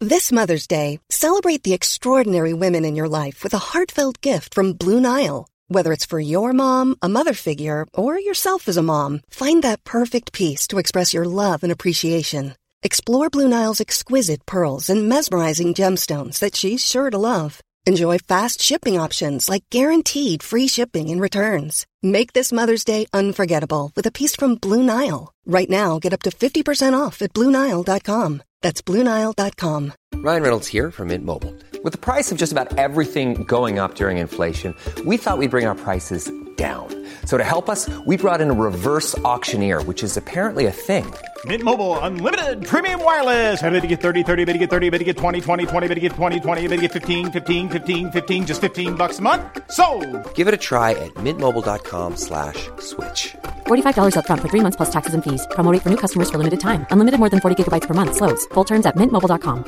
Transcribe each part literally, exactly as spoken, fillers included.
This Mother's Day, celebrate the extraordinary women in your life with a heartfelt gift from Blue Nile. Whether it's for your mom, a mother figure, or yourself as a mom, find that perfect piece to express your love and appreciation. Explore Blue Nile's exquisite pearls and mesmerizing gemstones that she's sure to love. Enjoy fast shipping options like guaranteed free shipping and returns. Make this Mother's Day unforgettable with a piece from Blue Nile. Right now, get up to fifty percent off at blue nile dot com. That's blue nile dot com. Ryan Reynolds here from Mint Mobile. With the price of just about everything going up during inflation, we thought we'd bring our prices down. So to help us, we brought in a reverse auctioneer, which is apparently a thing. Mint Mobile Unlimited Premium Wireless. How to get thirty, thirty, how to get thirty, how to get twenty, twenty, twenty, how to get twenty, twenty, how to get fifteen, fifteen, fifteen, fifteen, just fifteen bucks a month? Sold! Give it a try at mintmobile.com slash switch. forty-five dollars up front for three months plus taxes and fees. Promo rate for new customers for limited time. Unlimited more than forty gigabytes per month. Slows full terms at mint mobile dot com.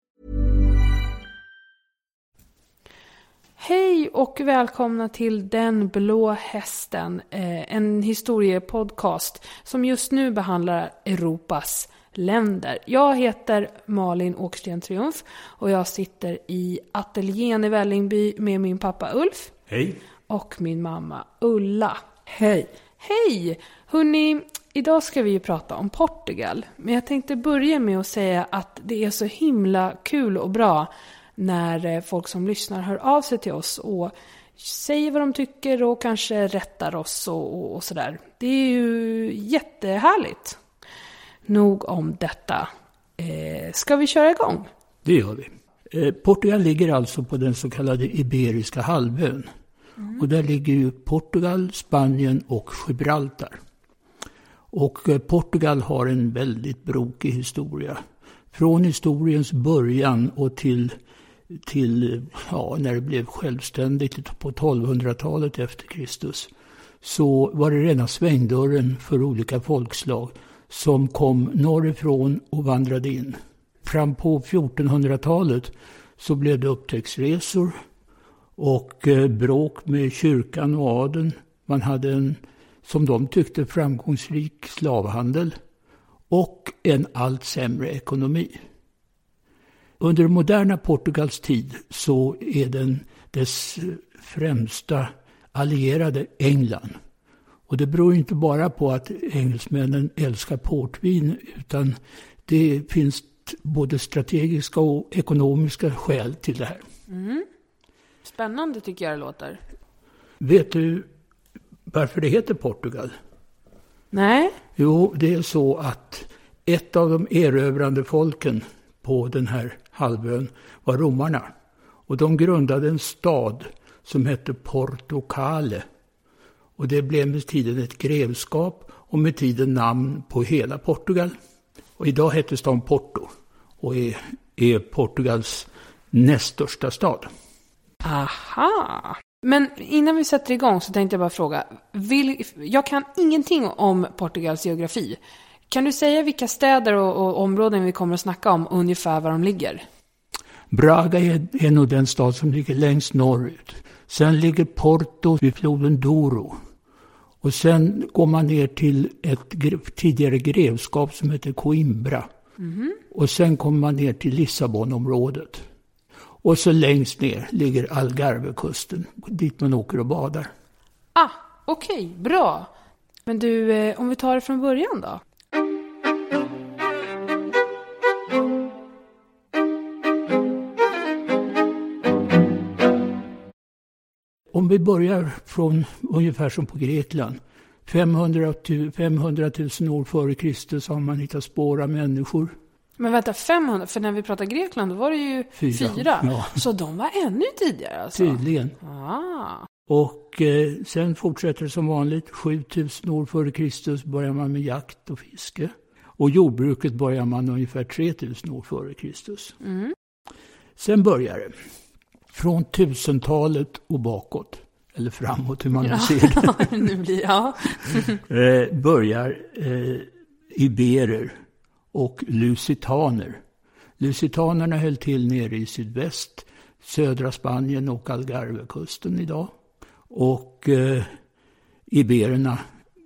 Hej och välkomna till Den blå hästen, en historiepodcast som just nu behandlar Europas länder. Jag heter Malin Åkersten Triumf och jag sitter i ateljén i Vällingby med min pappa Ulf. Hej. Och min mamma Ulla. Hej. Hej! Hörrni, idag ska vi ju prata om Portugal. Men jag tänkte börja med att säga att det är så himla kul och bra när folk som lyssnar hör av sig till oss och säger vad de tycker och kanske rättar oss och, och, och sådär. Det är ju jättehärligt. Nog om detta. Eh, ska vi köra igång? Det gör vi. Eh, Portugal ligger alltså på den så kallade Iberiska halvön. Mm. Och där ligger ju Portugal, Spanien och Gibraltar. Och eh, Portugal har en väldigt brokig historia. Från historiens början och till till ja, när det blev självständigt på tolvhundratalet efter Kristus, så var det rena svängdörren för olika folkslag som kom norrifrån och vandrade in. Fram på fjortonhundratalet så blev det upptäcktsresor och eh, bråk med kyrkan och adeln. Man hade en, som de tyckte, framgångsrik slavhandel och en allt sämre ekonomi. Under moderna Portugals tid så är den dess främsta allierade England. Och det beror inte bara på att engelsmännen älskar portvin, utan det finns både strategiska och ekonomiska skäl till det här. Mm. Spännande tycker jag det låter. Vet du varför det heter Portugal? Nej. Jo, det är så att ett av de erövrande folken på den här halvön var romarna. Och de grundade en stad som hette Portocale. Och det blev med tiden ett grevskap och med tiden namn på hela Portugal. Och idag heter staden Porto och är, är Portugals näst största stad. Aha! Men innan vi sätter igång så tänkte jag bara fråga. Vill, jag kan ingenting om Portugals geografi. Kan du säga vilka städer och, och områden vi kommer att snacka om, ungefär var de ligger? Braga är, är nog den stad som ligger längst norrut. Sen ligger Porto vid floden Douro. Och sen går man ner till ett gre- tidigare grevskap som heter Coimbra. Mm-hmm. Och sen kommer man ner till Lissabonområdet. Och så längst ner ligger Algarvekusten, dit man åker och badar. Ah, okej, okay, bra. Men du, eh, om vi tar det från början då? Om vi börjar från ungefär som på Grekland. femhundratusen år före Kristus har man hittat spår av människor. Men vänta, femhundra? För när vi pratar Grekland då var det ju fyra. fyra. Ja. Så de var ännu tidigare alltså? Tydligen. Ah. Och eh, sen fortsätter det som vanligt. sjutusen år före Kristus börjar man med jakt och fiske. Och jordbruket börjar man ungefär tretusen år före Kristus. Mm. Sen börjar det. Från tusentalet och bakåt. Eller framåt, hur man nu ser det. nu blir, ja. eh, börjar eh, iberer och lusitaner. Lusitanerna höll till nere i sydväst, södra Spanien och Algarvekusten idag. Och eh, ibererna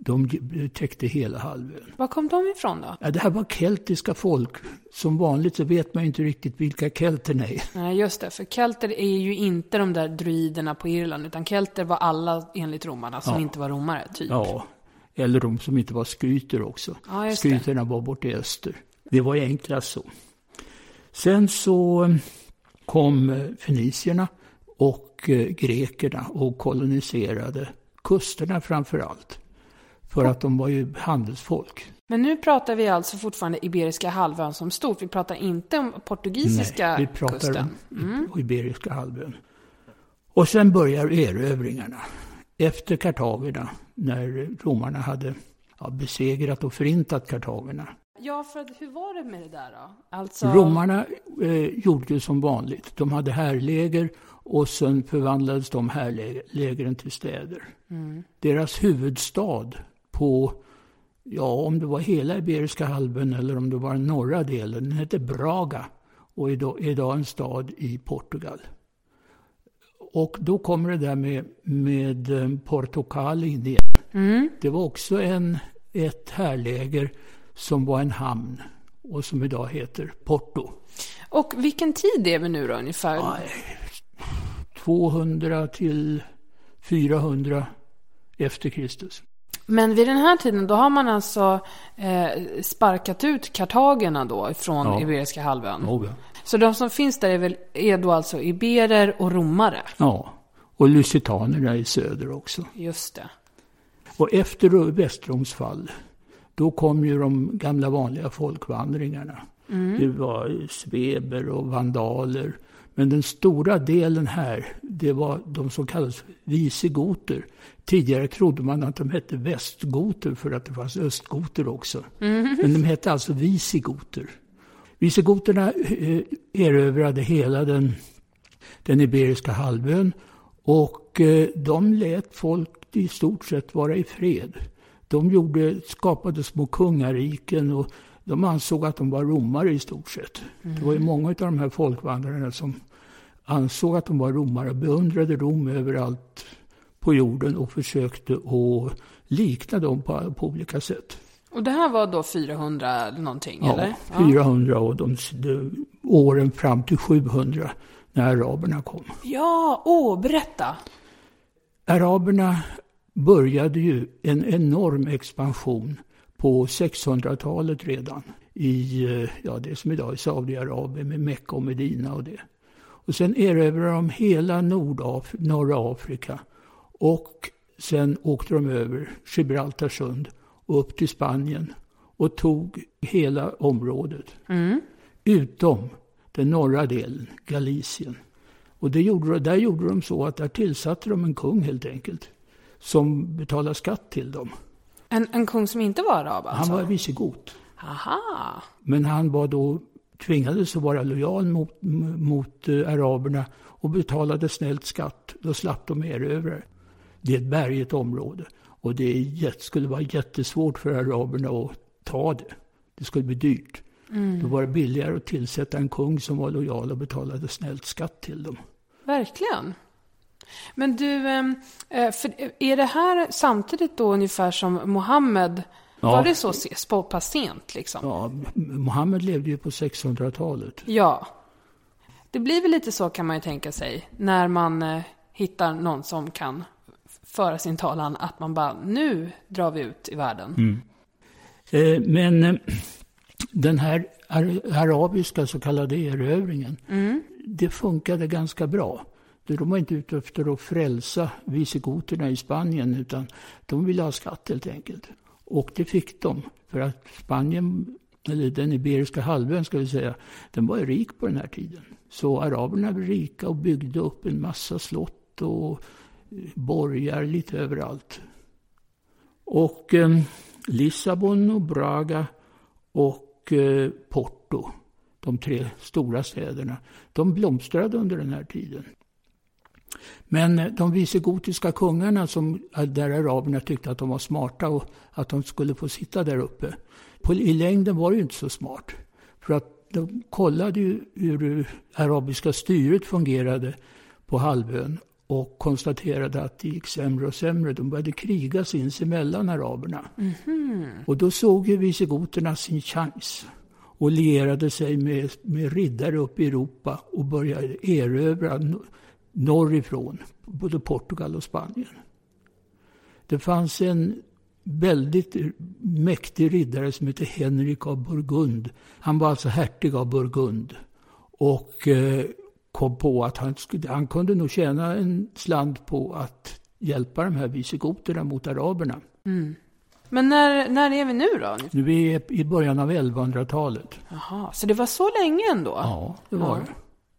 De täckte hela halvön. Var kom de ifrån då? Ja, det här var keltiska folk. Som vanligt så vet man inte riktigt vilka kelterna är. Nej, just det. För kelter är ju inte de där druiderna på Irland. Utan kelter var alla enligt romarna som ja. inte var romare, typ. Ja, eller de som inte var skryter också. Ja, skryterna var borta i öster. Det var enklast så. Sen så kom fenicierna och grekerna och koloniserade kusterna framför allt. För att de var ju handelsfolk. Men nu pratar vi alltså fortfarande Iberiska halvön som stort. Vi pratar inte om portugisiska kusten. Nej, vi pratar kusten. om Mm. Iberiska halvön. Och sen börjar erövringarna. Efter kartagerna, när romarna hade ja, besegrat och förintat kartagerna. Ja, för att, hur var det med det där då? Alltså... Romarna eh, gjorde som vanligt. De hade härläger och sen förvandlades de härlägren till städer. Mm. Deras huvudstad på, ja om det var hela Iberiska halvön eller om det var den norra delen, den hette Braga och är idag, idag en stad i Portugal. Och då kommer det där med, med Portugal in igen. Mm. Det var också en, ett härläger som var en hamn och som idag heter Porto. Och vilken tid är vi nu då ungefär? Ja, tvåhundra till fyrahundra efter Kristus. Men vid den här tiden då har man alltså eh, sparkat ut kartagerna då från ja. Iberiska halvön. Ja. Så de som finns där är, väl, är då alltså iberer och romare? Ja, och lusitanerna i söder också. Just det. Och efter Västroms fall, då kom ju de gamla vanliga folkvandringarna. Mm. Det var sveber och vandaler. Men den stora delen här, det var de som kallas visigoter. Tidigare trodde man att de hette västgoter för att det fanns östgoter också. Mm. Men de hette alltså visigoter. Visigoterna erövrade hela den, den Iberiska halvön och de lät folk i stort sett vara i fred. De gjorde, skapade små kungariken och de ansåg att de var romare i stort sett. Mm. Det var ju många av de här folkvandrarna som ansåg att de var romare och beundrade Rom överallt på jorden och försökte att likna dem på, på olika sätt. Och det här var då fyrahundra någonting, ja, eller? Ja, fyrahundra och de, de, åren fram till sjuhundra när araberna kom. Ja, åh, berätta! Araberna började ju en enorm expansion på sexhundratalet redan i ja, det som idag är Saudiarabien med Mekka och Medina och det. Och sen erövrade de hela Nordaf- norra Afrika och sen åkte de över Gibraltarsund och upp till Spanien och tog hela området. Mm. Utom den norra delen, Galicien. Och det gjorde, där gjorde de så att där tillsatte de en kung helt enkelt som betalade skatt till dem. En, en kung som inte var arab alltså? Han var visigot. Aha. Men han var då tvingades att vara lojal mot, mot uh, araberna och betalade snällt skatt. Då slapp de erövra. Det är ett berget område. Och det är, skulle vara jättesvårt för araberna att ta det. Det skulle bli dyrt. Mm. Då var det billigare att tillsätta en kung som var lojal och betalade snällt skatt till dem. Verkligen. Men du, för är det här samtidigt då ungefär som Mohammed? Ja. Var det så ses på pass sent liksom? Ja, Mohammed levde ju på sexhundratalet. Ja. Det blir väl lite så kan man ju tänka sig. När man eh, hittar någon som kan föra sin talan. Att man bara, nu drar vi ut i världen. Mm. Eh, men eh, den här ar- arabiska så kallade erövringen. Mm. Det funkade ganska bra. De var inte ute efter att frälsa visigoterna i Spanien. Utan de ville ha skatt helt enkelt. Och det fick de. För att Spanien, eller den Iberiska halvön ska vi säga, den var rik på den här tiden. Så araberna var rika och byggde upp en massa slott och borgar lite överallt. Och eh, Lissabon och Braga och eh, Porto, de tre stora städerna, de blomstrade under den här tiden. Men de visigotiska kungarna som där araberna tyckte att de var smarta och att de skulle få sitta där uppe. På, i längden var det ju inte så smart. För att de kollade ju hur det arabiska styret fungerade på halvön. och konstaterade att det gick sämre och sämre. De började kriga sinsemellan, araberna. Mm-hmm. Och då såg ju visigoterna sin chans och lierade sig med, med riddare upp i Europa och började erövra norrifrån, både Portugal och Spanien. Det fanns en väldigt mäktig riddare som heter Henrik av Burgund. Han var alltså hertig av Burgund och eh, kom på att han, skulle, han kunde nog tjäna en slant på att hjälpa de här visigoterna mot araberna. Mm. Men när, när är vi nu då? Nu är vi i början av elvahundratalet. Jaha, så det var så länge ändå? Ja, det var det.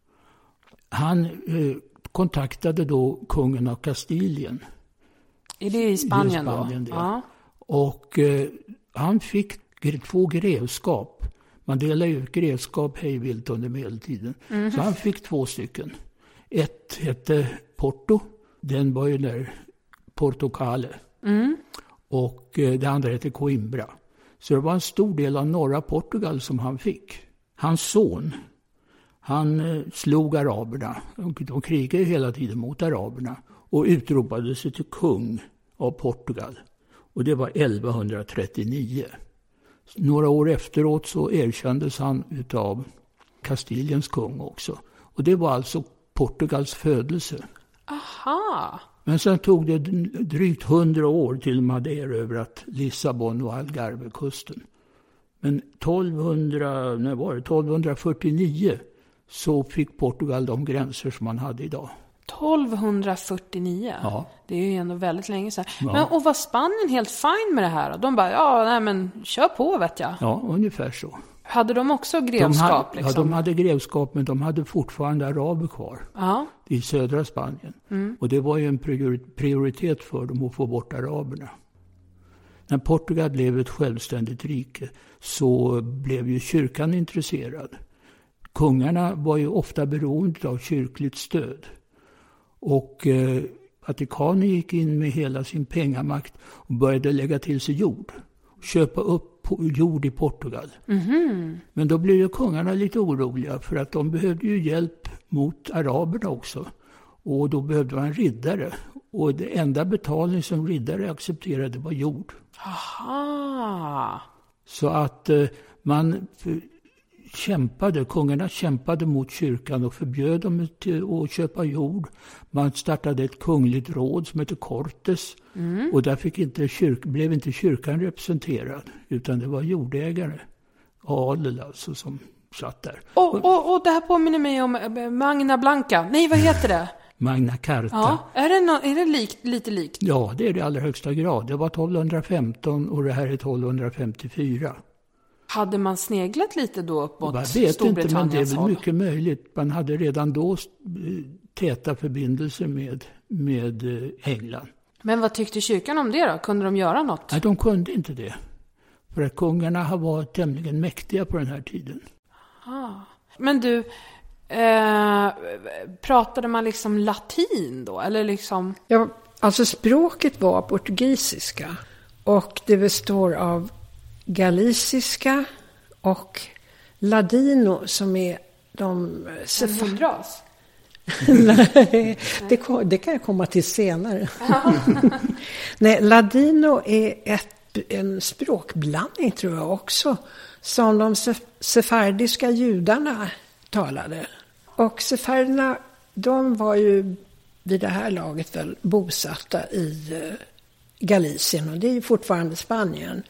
Han eh, kontaktade då kungen av Kastilien. Är det i Spanien, I Spanien då? Ja. Och eh, han fick två grevskap. Man delar ju ut grevskap hejvilt under medeltiden. Mm. Så han fick två stycken. Ett hette Porto. Den var ju där Portocale. Mm. Och eh, det andra hette Coimbra. Så det var en stor del av norra Portugal som han fick. Hans son, han eh, slog araberna. De krigade hela tiden mot araberna. Och utropade sig till kung av Portugal. Och det var elvahundratrettionio. Några år efteråt så erkändes han utav Kastiliens kung också. Och det var alltså Portugals födelse. Aha! Men sen tog det drygt hundra år till de hade erövrat Lissabon och Algarvekusten. Men tolvhundra, när var det? tolvhundrafyrtionio så fick Portugal de gränser som man hade idag. tolvhundrafyrtionio? Ja. Det är ju ändå väldigt länge sedan. Ja. Men, och var Spanien helt fine med det här? De bara, ja, nej men kör på, vet jag. Ja, ungefär så. Hade de också grevskap? De hade, liksom? Ja, de hade grevskap, men de hade fortfarande araber kvar. Ja. I södra Spanien. Mm. Och det var ju en prioritet för dem att få bort araberna. När Portugal blev ett självständigt rike så blev ju kyrkan intresserad. Kungarna var ju ofta beroende av kyrkligt stöd. Och eh, Vatikanen gick in med hela sin pengamakt och började lägga till sig jord. Köpa upp jord i Portugal. Mm-hmm. Men då blev ju kungarna lite oroliga för att de behövde ju hjälp mot araberna också. Och då behövde man riddare. Och det enda betalning som riddare accepterade var jord. Aha. Så att eh, man kämpade, kungarna kämpade mot kyrkan och förbjöd dem till att köpa jord. Man startade ett kungligt råd som heter Cortes. Mm. Och där fick inte kyrk, blev inte kyrkan representerad, utan det var jordägare, adel alltså, som satt där. Och, och, och det här påminner mig om Magna Blanca. Nej, vad heter det? Magna Carta. Ja, är det, no, är det likt, lite likt? Ja, det är det i allra högsta grad. Det var tolvhundrafemton och det här är tolvhundrafemtiofyra. Hade man sneglat lite då upp mot Storbritanniens håll? Jag vet inte, men det är väl mycket möjligt. Man hade redan då täta förbindelser med, med England. Men vad tyckte kyrkan om det då? Kunde de göra något? Nej, de kunde inte det. För att kungarna har varit tämligen mäktiga på den här tiden. Ah. Men du, eh, pratade man liksom latin då? Eller liksom... Ja, alltså språket var portugisiska. Och det består av galiciska och ladino som är de... En hundras? Nej, det, kom, det kan jag komma till senare. Nej, ladino är ett, en språkblandning tror jag också som de sefardiska judarna talade. Och sefarderna, de var ju vid det här laget väl bosatta i Galicien och det är ju fortfarande Spanien.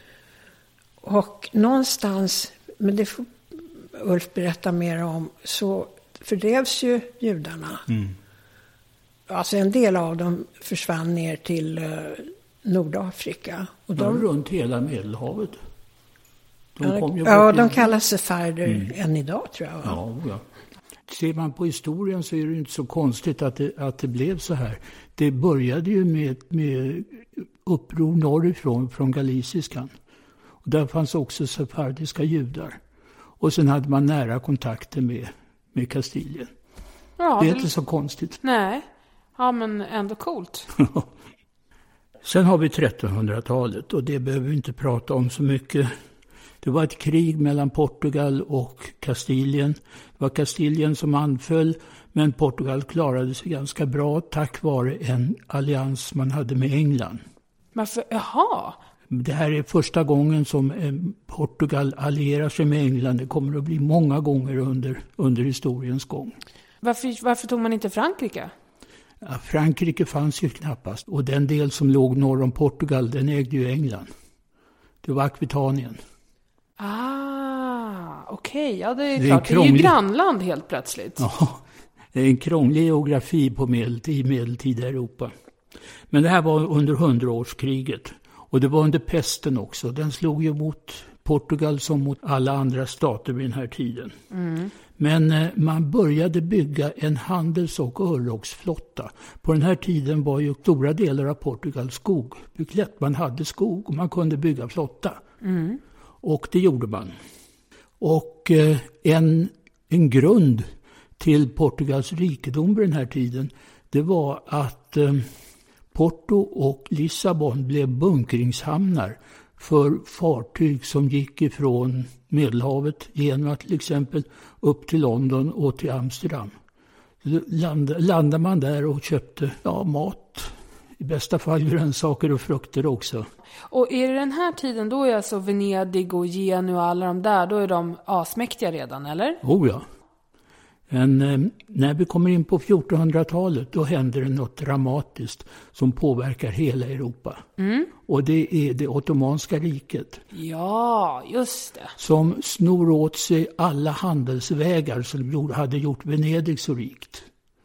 Och någonstans, men det får Ulf berätta mer om, så fördrevs ju judarna. Mm. Alltså en del av dem försvann ner till uh, Nordafrika. Och de, de runt hela Medelhavet. De ja, kom ju ja de kallas sefarder mm. än idag tror jag. Ja, ja. Ser man på historien så är det inte så konstigt att det, att det blev så här. Det började ju med, med uppror norrifrån, från galiciskan. Och där fanns också sefardiska judar. Och sen hade man nära kontakter med, med Kastilien. Ja, det är det... inte så konstigt. Nej, ja men ändå coolt. Sen har vi trettonhundratalet och det behöver vi inte prata om så mycket. Det var ett krig mellan Portugal och Kastilien. Det var Kastilien som anföll, men Portugal klarade sig ganska bra tack vare en allians man hade med England. Varför? Jaha. Det här är första gången som Portugal allierar sig med England. Det kommer att bli många gånger under, under historiens gång. Varför, varför tog man inte Frankrike? Ja, Frankrike fanns ju knappast. Och den del som låg norr om Portugal, den ägde ju England. Det var Akvitanien. Ah, okej. Okay. Ja, det är det är klart. Krånglig... Det är ju grannland helt plötsligt. Ja, det är en krånglig geografi på medeltid, medeltida Europa. Men det här var under hundraårskriget. Och det var under pesten också. Den slog ju mot Portugal som mot alla andra stater vid den här tiden. Mm. Men eh, man började bygga en handels- och örlogsflotta. På den här tiden var ju stora delar av Portugal skogbeklätt. Man hade skog och man kunde bygga flotta. Mm. Och det gjorde man. Och eh, en, en grund till Portugals rikedom vid den här tiden, det var att eh, Porto och Lissabon blev bunkringshamnar för fartyg som gick ifrån Medelhavet, Genua till exempel, upp till London och till Amsterdam. Land, landade man där och köpte ja, mat, i bästa fall grönsaker och frukter också. Och är det den här tiden, då är alltså Venedig och Genua och alla de där, då är de asmäktiga redan, eller? Oh ja. Men eh, när vi kommer in på fjortonhundratalet, då händer det något dramatiskt som påverkar hela Europa. Mm. Och det är det ottomanska riket. Ja, just det. Som snor åt sig alla handelsvägar som hade gjort Venedig så rikt.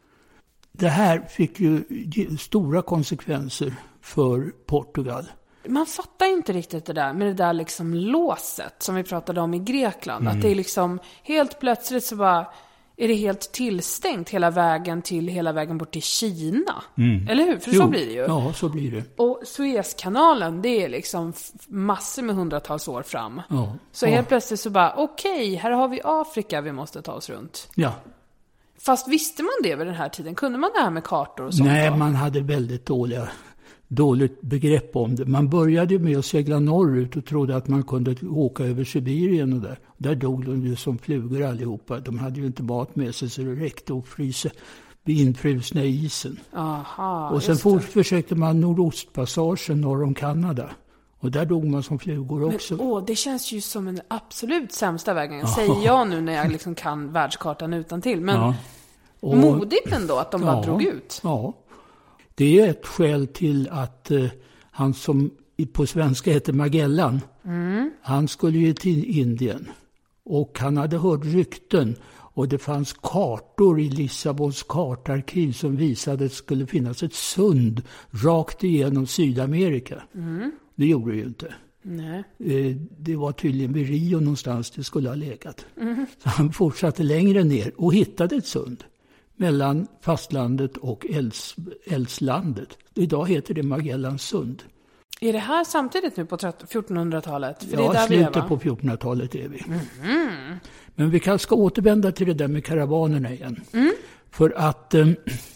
Det här fick ju stora konsekvenser för Portugal. Man fattar inte riktigt det där med det där liksom låset som vi pratade om i Grekland. Mm. Att det är liksom helt plötsligt så bara... är det helt tillstängt hela vägen till hela vägen bort till Kina. Mm. Eller hur? För jo, så blir det ju. Ja, så blir det. Och Suezkanalen, det är liksom massor med hundratals år fram. Ja. Så ja. helt plötsligt så bara, okej, okay, här har vi Afrika vi måste ta oss runt. Ja. Fast visste man det vid den här tiden? Kunde man det här med kartor och sånt? Nej, då? Man hade väldigt dåliga, dåligt begrepp om det. Man började med att segla norrut och trodde att man kunde åka över Sibirien och där. Där dog de ju som flugor allihopa. De hade ju inte mat med sig så det räckte att frysa infrusna i isen. Aha, och sen fort försökte man nordostpassagen norr om Kanada. Och där dog man som flugor också. Men, åh, det känns ju som en absolut sämsta vägen. Säger jag nu när jag liksom kan världskartan utan till. Men ja. och, modigt ändå att de ja, bara drog ut. Ja. Det är ett skäl till att eh, han som på svenska heter Magellan, mm. han skulle ju till Indien. Och han hade hört rykten och det fanns kartor i Lissabons kartarkiv som visade att det skulle finnas ett sund rakt igenom Sydamerika. Mm. Det gjorde det ju inte. Nej. Eh, det var tydligen vid Rio någonstans det skulle ha legat. Mm. Så han fortsatte längre ner och hittade ett sund mellan fastlandet och Elds, Eldslandet. Idag heter det Magellans sund. Är det här samtidigt nu på fjortonhundratalet? För ja, det är där slutet vi är, på fjortonhundratalet är vi. Mm. Men vi kan ska återvända till det där med karavanerna igen. Mm. För att eh,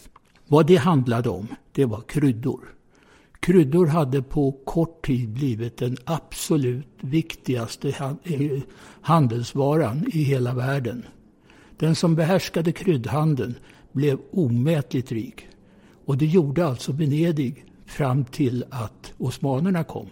vad det handlade om, det var kryddor. Kryddor hade på kort tid blivit den absolut viktigaste handelsvaran i hela världen. Den som behärskade kryddhandeln blev omätligt rik. Och det gjorde alltså Venedig fram till att osmanerna kom.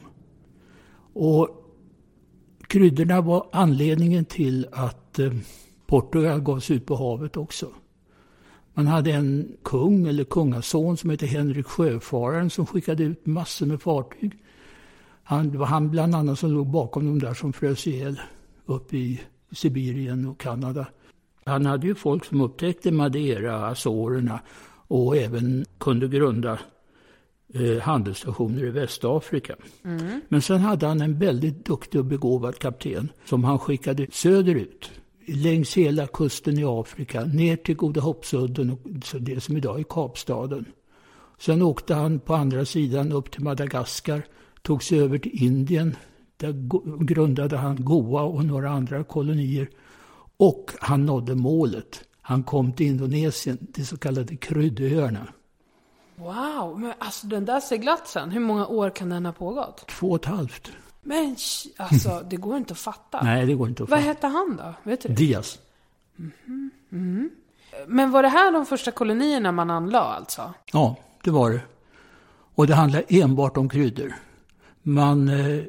Och kryddorna var anledningen till att eh, Portugal gavs ut på havet också. Man hade en kung eller kungason som hette Henrik Sjöfararen som skickade ut massor med fartyg. Han, det var han bland annat som låg bakom de där som frös ihjäl uppe i Sibirien och Kanada. Han hade ju folk som upptäckte Madeira, Azorerna och även kunde grunda eh, handelsstationer i Västafrika. Mm. Men sen hade han en väldigt duktig och begåvad kapten som han skickade söderut. Längs hela kusten i Afrika, ner till Goda Hoppsudden och det som idag är Kapstaden. Sen åkte han på andra sidan upp till Madagaskar, tog sig över till Indien. Där grundade han Goa och några andra kolonier. Och han nådde målet. Han kom till Indonesien, de så kallade kryddöarna. Wow, men alltså den där seglatsen, hur många år kan den ha pågått? Två och ett halvt. Men alltså, det går inte att fatta. Nej, det går inte att Vad fatta. hette han då? Vet du? Diaz. Mm-hmm. Mm. Men var det här de första kolonierna man anlade alltså? Ja, det var det. Och det handlar enbart om kryddor. Man eh,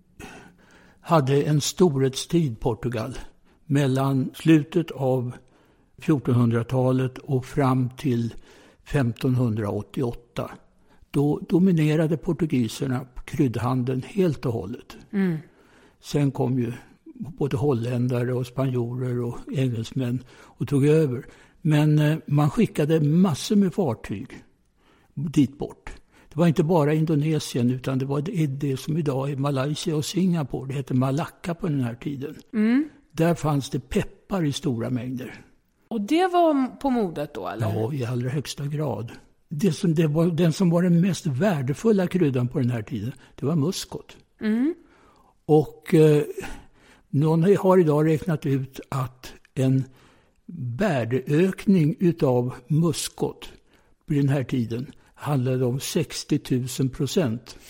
hade en storhetstid, Portugal, mellan slutet av fjortonhundratalet och fram till femtonhundraåttioåtta. Då dominerade portugiserna kryddhandeln helt och hållet. Mm. Sen kom ju både holländare och spanjorer och engelsmän och tog över. Men eh, man skickade massor med fartyg dit bort. Det var inte bara Indonesien, utan det var det, det som idag är Malaysia och Singapore. Det hette Malacca på den här tiden. Mm. Där fanns det peppar i stora mängder. Och det var på modet då, eller? Ja, i allra högsta grad. Det som, det var, den som var den mest värdefulla kryddan på den här tiden, det var muskot. Mm. Och eh, någon har idag räknat ut att en värdeökning utav muskot på den här tiden handlade om sextio tusen procent.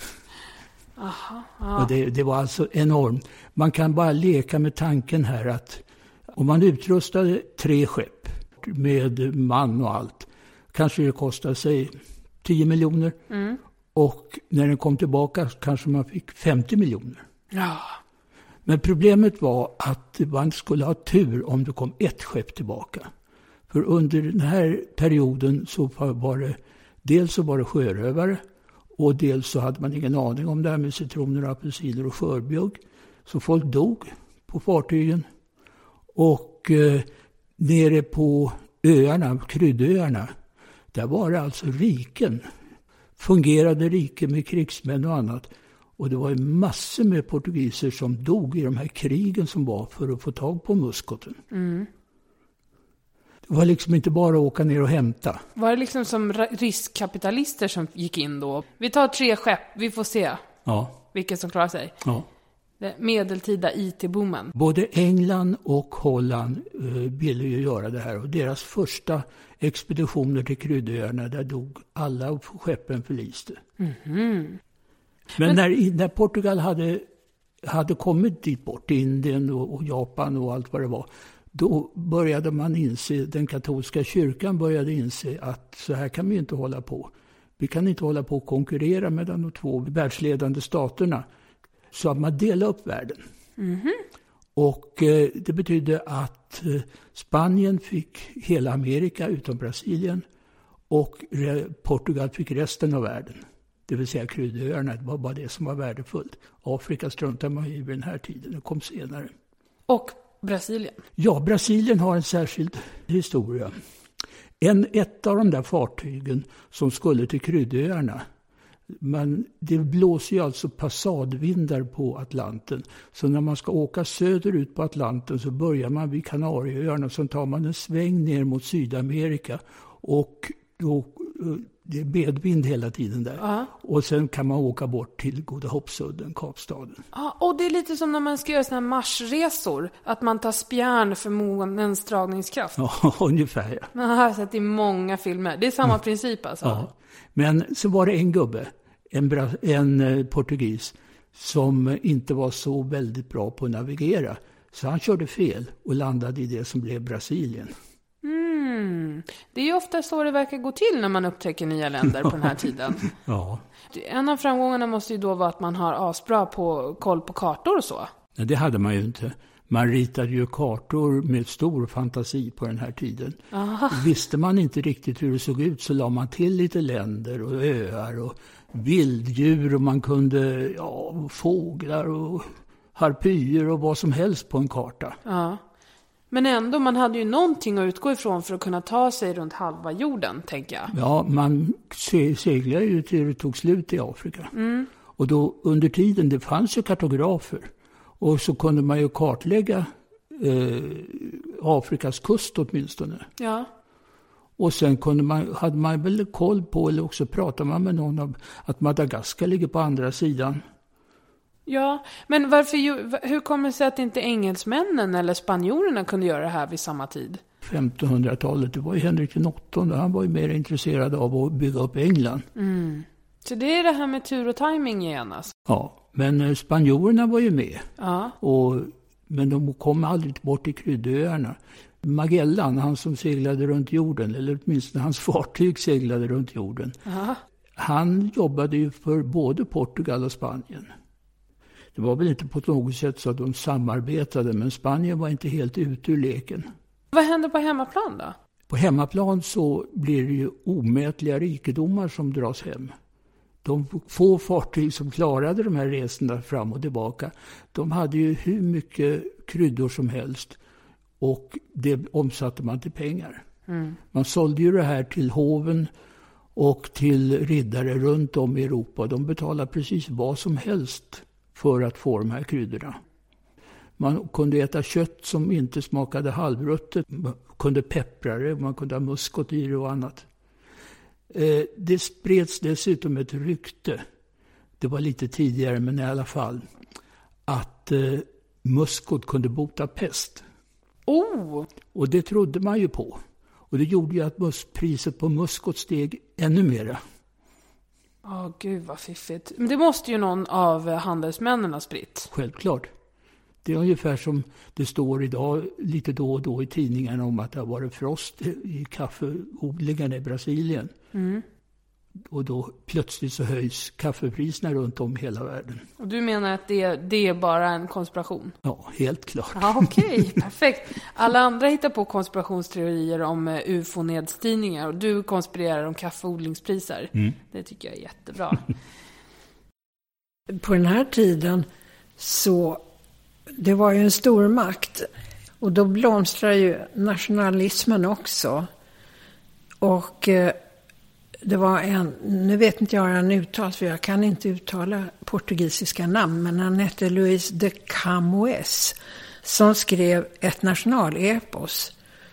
Aha, aha. Och det, det var alltså enormt. Man kan bara leka med tanken här att om man utrustade tre skepp med man och allt, kanske det kostade sig tio miljoner. Mm. Och när den kom tillbaka kanske man fick femtio miljoner. Ja. Men problemet var att man skulle ha tur om det kom ett skepp tillbaka. För under den här perioden så var det dels så var det sjörövare och dels så hade man ingen aning om det här med citroner, apelsiner och skörbjugg. Så folk dog på fartygen. Och eh, nere på öarna, kryddöarna, där var det alltså riken. Fungerade riken med krigsmän och annat. Och det var massor med portugiser som dog i de här krigen som var för att få tag på muskoten. Mm. Det var liksom inte bara att åka ner och hämta. Var det liksom som riskkapitalister som gick in då? Vi tar tre skepp, vi får se ja. vilket som klarar sig. Ja. Det medeltida I T-boomen. Både England och Holland eh, ville ju göra det här. Och deras första expeditioner till kryddöarna, där dog alla skeppen förliste. Mm-hmm. Men, Men när, när Portugal hade, hade kommit dit bort, till Indien och, och Japan och allt vad det var, då började man inse, den katolska kyrkan började inse att så här kan vi inte hålla på. Vi kan inte hålla på att konkurrera med de två världsledande staterna. Så att man delade upp världen. Mm-hmm. Och eh, det betydde att eh, Spanien fick hela Amerika utom Brasilien. Och re- Portugal fick resten av världen. Det vill säga kryddöarna, det var bara det som var värdefullt. Afrika struntade man i vid den här tiden, det kom senare. Och Brasilien? Ja, Brasilien har en särskild historia. En, ett av de där fartygen som skulle till kryddöarna, men det blåser ju alltså passadvindar på Atlanten. Så när man ska åka söderut på Atlanten så börjar man vid Kanarieöarna och så tar man en sväng ner mot Sydamerika. Och då, det är medvind hela tiden där. Uh-huh. Och sen kan man åka bort till Goda Hoppsudden, Kapstaden. Ja, och det är lite som när man ska göra såna här marsresor. Att man tar spjärn för månens dragningskraft. Ja, ungefär ja. Man har sett i många filmer. Det är samma mm. princip alltså. Ja. Men så var det en gubbe, en, bra, en eh, portugis, som inte var så väldigt bra på att navigera. Så han körde fel och landade i det som blev Brasilien. Mm. Det är ju ofta så det verkar gå till när man upptäcker nya länder på den här tiden. Ja. En av framgångarna måste ju då vara att man har asbra på koll på kartor och så. Ja, det hade man ju inte. Man ritade ju kartor med stor fantasi på den här tiden. Aha. Visste man inte riktigt hur det såg ut så la man till lite länder och öar och vilddjur och man kunde, ja, fåglar och harpyer och vad som helst på en karta. Ja. Men ändå, man hade ju någonting att utgå ifrån för att kunna ta sig runt halva jorden, tänker jag. Ja, man seglade ju till det tog slut i Afrika. Mm. Och då under tiden, det fanns ju kartografer. Och så kunde man ju kartlägga eh, Afrikas kust åtminstone. Ja. Och sen kunde man, hade man väl koll på, eller också pratade man med någon om att Madagaskar ligger på andra sidan. Ja, men varför, hur kommer det sig att inte engelsmännen eller spanjorerna kunde göra det här vid samma tid? femtonhundratalet, det var ju Henrik den åttonde, han var ju mer intresserad av att bygga upp England. Mm. Så det är det här med tur och timing igen alltså? Ja, men spanjorerna var ju med. Ja. Och, men de kom aldrig bort i kryddöarna. Magellan, han som seglade runt jorden, eller åtminstone hans fartyg seglade runt jorden. Aha. Han jobbade ju för både Portugal och Spanien. Det var väl inte på något sätt så att de samarbetade, men Spanien var inte helt ute ur leken. Vad händer på hemmaplan då? På hemmaplan så blir det ju omätliga rikedomar som dras hem. De få fartyg som klarade de här resorna fram och tillbaka, de hade ju hur mycket kryddor som helst. Och det omsatte man till pengar. Mm. Man sålde ju det här till hoven och till riddare runt om i Europa. De betalade precis vad som helst för att få de här kryddorna. Man kunde äta kött som inte smakade halvruttet. Man kunde peppra det, man kunde ha muskot i det och annat. Eh, det spreds dessutom ett rykte. Det var lite tidigare, men i alla fall. Att eh, muskot kunde bota pest. Oh. Och det trodde man ju på. Och det gjorde ju att mus- priset på muskot steg ännu mera. Ja, oh, gud vad fiffigt. Men det måste ju någon av handelsmännen ha spritt. Självklart. Det är ungefär som det står idag lite då och då i tidningarna om att det har varit frost i kaffeodlingarna i Brasilien. Mm. Och då plötsligt så höjs kaffepriserna runt om hela världen. Och du menar att det, det är bara en konspiration? Ja, helt klart. Ja, okej, okay, perfekt. Alla andra hittar på konspirationsteorier om U F O-nedstigningar och du konspirerar om kaffeodlingspriser. Mm. Det tycker jag är jättebra. På den här tiden så, det var ju en stor makt och då blomstrar ju nationalismen också. Och det var en, nu vet inte jag hur han uttalas för jag kan inte uttala portugisiska namn, men han hette Luis de Camões som skrev ett nationalepos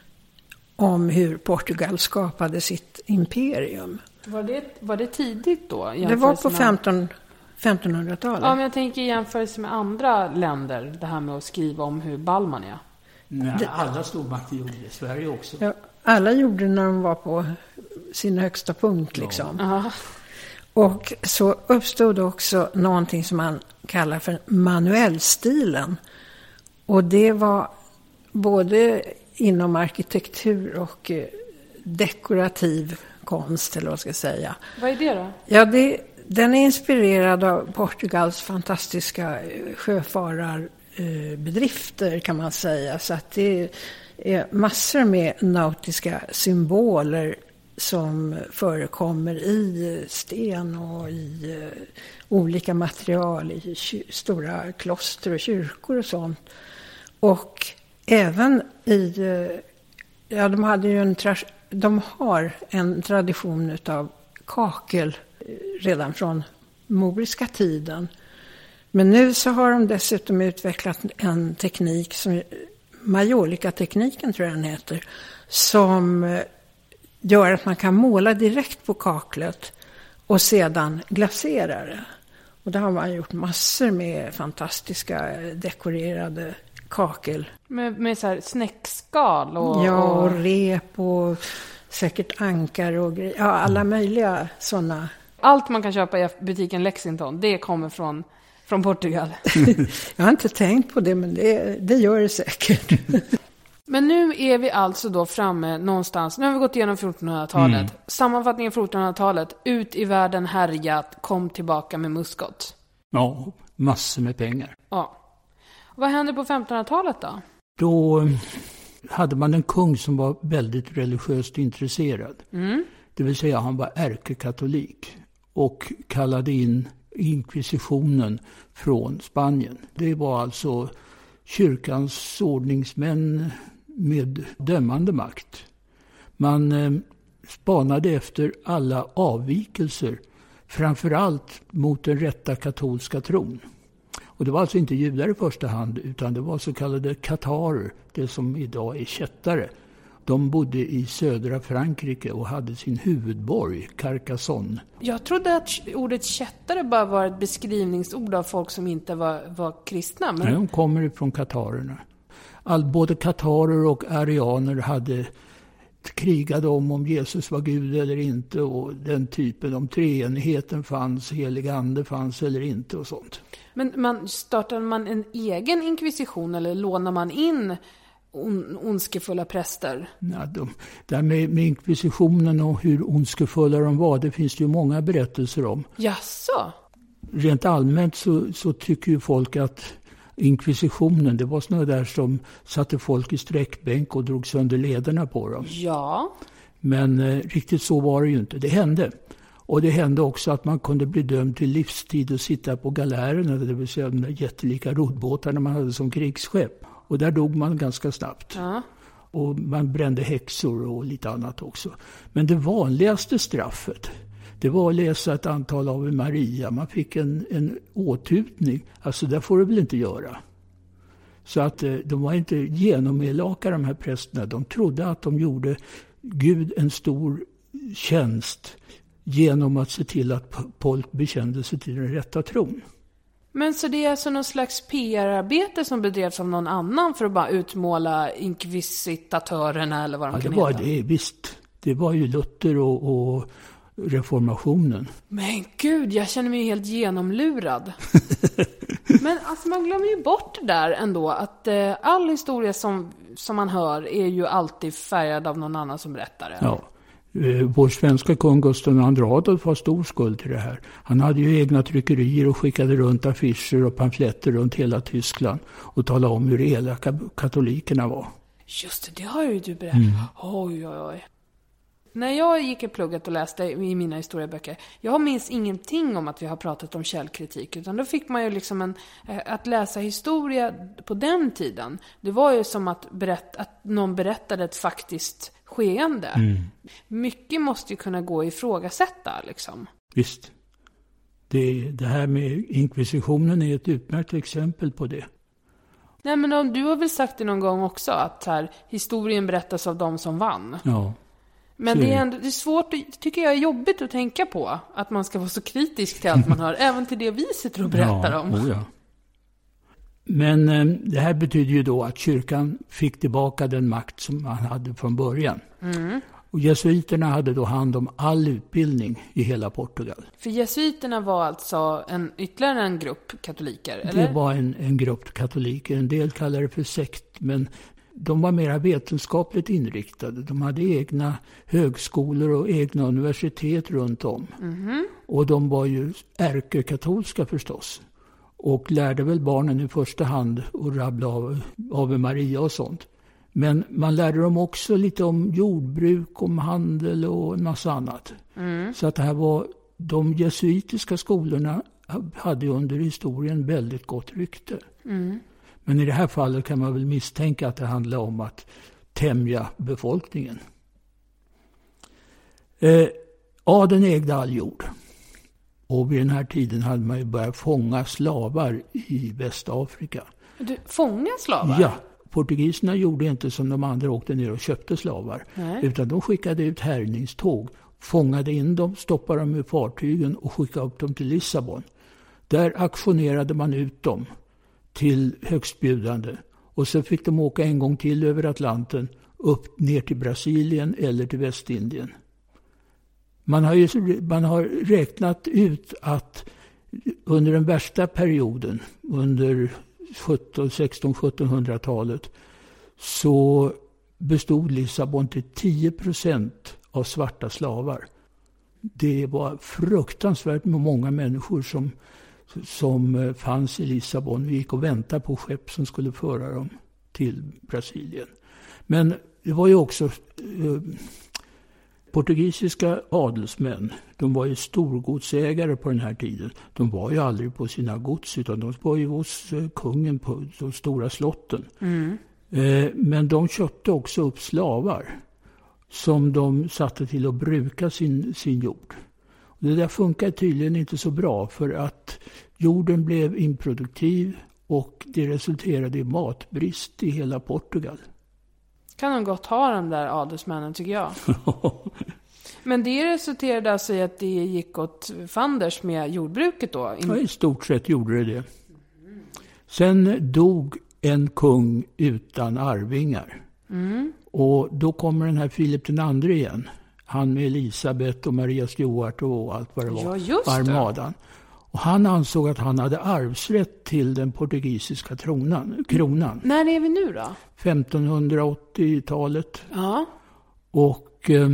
om hur Portugal skapade sitt imperium. Var det, var det tidigt då? Det var på femton, femtonhundratalet. Ja, men jag tänker i jämförelse med andra länder, det här med att skriva om hur ball man är. Nej, alla stormakter gjorde det, Sverige också. Ja, alla gjorde det när de var på sin högsta punkt liksom. Ja. Och så uppstod också någonting som man kallar för manuellstilen. Och det var både inom arkitektur och dekorativ konst, eller vad ska jag säga. Vad är det då? Ja, det, den är inspirerad av Portugals fantastiska sjöfararbedrifter kan man säga. Så att det är massor med nautiska symboler som förekommer i sten och i uh, olika material i ky- stora kloster och kyrkor och sånt. Och även i, uh, ja de hade ju en, tra- de har en tradition utav kakel uh, redan från moriska tiden. Men nu så har de dessutom utvecklat en teknik som Majolika-tekniken tror jag den heter, som uh, gör att man kan måla direkt på kaklet och sedan glasera det. Och det har man gjort massor med fantastiska dekorerade kakel. Med, med så här snäckskal och... Ja, och rep och säkert ankar och grejer. Ja, alla möjliga sådana. Allt man kan köpa i butiken Lexington, det kommer från, från Portugal. Jag har inte tänkt på det, men det, det gör det säkert. Men nu är vi alltså då framme någonstans. Nu har vi gått igenom fjortonhundratalet. Mm. Sammanfattningen fjortonhundratalet. Ut i världen härjat. Kom tillbaka med muskot. Ja, massor med pengar. Ja. Vad hände på femtonhundratalet då? Då hade man en kung som var väldigt religiöst intresserad. Mm. Det vill säga han var ärkekatolik. Och kallade in inkvisitionen från Spanien. Det var alltså kyrkans ordningsmän med dömande makt. Man eh, spanade efter alla avvikelser, framförallt mot den rätta katolska tron. Och det var alltså inte judar i första hand, utan det var så kallade katarer, det som idag är kättare. De bodde i södra Frankrike och hade sin huvudborg, Carcassonne. Jag trodde att ordet kättare bara var ett beskrivningsord av folk som inte var, var kristna. Men... Nej, de kommer ifrån katarerna. All, både katarer och arianer hade krigade om om Jesus var Gud eller inte och den typen, om treenigheten fanns, helig ande fanns eller inte och sånt. Men man, startade man en egen inkvisition eller lånar man in on, ondskefulla präster? Ja, de, där med, med inkvisitionen och hur ondskefulla de var, det finns ju många berättelser om. Jaså? Rent allmänt så, så tycker ju folk att inkvisitionen, det var såna där som satte folk i sträckbänk och drog sönder lederna på dem. Ja. Men eh, riktigt så var det ju inte. Det hände. Och det hände också att man kunde bli dömd till livstid och sitta på galärerna, det vill säga de där jättelika roddbåtarna man hade som krigsskepp. Och där dog man ganska snabbt. Ja. Och man brände häxor och lite annat också. Men det vanligaste straffet, det var att läsa ett antal Ave Maria. Man fick en, en åtutning. Alltså det får du väl inte göra. Så att eh, de var inte genomelaka de här prästerna. De trodde att de gjorde Gud en stor tjänst genom att se till att folk bekände sig till den rätta tron. Men så det är alltså någon slags P R-arbete som bedrevs av någon annan för att bara utmåla inkvisitatörerna eller vad de ja, kan det var heta? det, visst. Det var ju Luther och, och reformationen. Men gud, jag känner mig helt genomlurad. Men alltså man glömmer ju bort det där ändå, att eh, all historia som, som man hör är ju alltid färgad av någon annan som berättar det. Ja. Vår svenska kung Gustav den andre Adolf har stor skuld till det här. Han hade ju egna tryckerier och skickade runt affischer och pamfletter runt hela Tyskland och talade om hur elaka katolikerna var. Just det, det har ju du berättat. Mm. Oj, oj, oj. När jag gick i plugget och läste i mina historieböcker, jag minns ingenting om att vi har pratat om källkritik, utan då fick man ju liksom en, att läsa historia på den tiden. Det var ju som att, berätta, att någon berättade ett faktiskt skeende. Mm. Mycket måste ju kunna gå att ifrågasätta liksom. Visst. Det, det här med inkvisitionen är ett utmärkt exempel på det. Nej, men du har väl sagt det någon gång också, att här, historien berättas av de som vann. Ja. Men det är, ändå, det är svårt, tycker jag är jobbigt att tänka på. Att man ska vara så kritisk till allt man hör. Även till det vi sitter och berättar ja, om. Oh ja. Men eh, det här betyder ju då att kyrkan fick tillbaka den makt som man hade från början. Mm. Och jesuiterna hade då hand om all utbildning i hela Portugal. För jesuiterna var alltså en, ytterligare en grupp katoliker, eller? Det var en, en grupp katoliker. En del kallar det för sekt, men de var mer vetenskapligt inriktade. De hade egna högskolor och egna universitet runt om. Mm-hmm. Och de var ju ärkekatolska förstås. Och lärde väl barnen i första hand att rabbla av Ave Maria och sånt. Men man lärde dem också lite om jordbruk, om handel och en massa annat. Mm. Så att det här var, de jesuitiska skolorna hade under historien väldigt gott rykte. Mm. Men i det här fallet kan man väl misstänka att det handlar om att tämja befolkningen. Eh, adeln ägde all jord. Och vid den här tiden hade man ju börjat fånga slavar i Västafrika. Du, fånga slavar? Ja, portugiserna gjorde inte som de andra, åkte ner och köpte slavar. Nej. Utan de skickade ut härjningståg, fångade in dem, stoppade dem i fartygen och skickade upp dem till Lissabon. Där aktionerade man ut dem till högstbjudande. Och så fick de åka en gång till över Atlanten upp ner till Brasilien eller till Västindien. Man har, ju, man har räknat ut att under den värsta perioden, under sexton-sjuttonhundratalet, så bestod Lissabon till tio procent av svarta slavar. Det var fruktansvärt med många människor som, som fanns i Lissabon. Vi gick och väntade på skepp som skulle föra dem till Brasilien. Men det var ju också eh, portugisiska adelsmän. De var ju storgodsägare på den här tiden. De var ju aldrig på sina gods, utan de var ju hos eh, kungen på de stora slotten. Mm. Eh, men de köpte också upp slavar som de satte till att bruka sin, sin jord. Och det där funkar tydligen inte så bra, för att jorden blev improduktiv och det resulterade i matbrist i hela Portugal. Kan de gott ha den där adelsmännen, tycker jag. Men det resulterade alltså i att det gick åt fanders med jordbruket då? Ja, i stort sett gjorde det det. Sen dog en kung utan arvingar. Mm. Och då kommer den här Filip den andre igen. Han med Elisabeth och Maria Stuart och allt vad det var. Ja, just det. Armadan. Och han ansåg att han hade arvsrätt till den portugisiska tronan, kronan. När är vi nu då? femtonhundraåttiotalet. Ja. Och eh,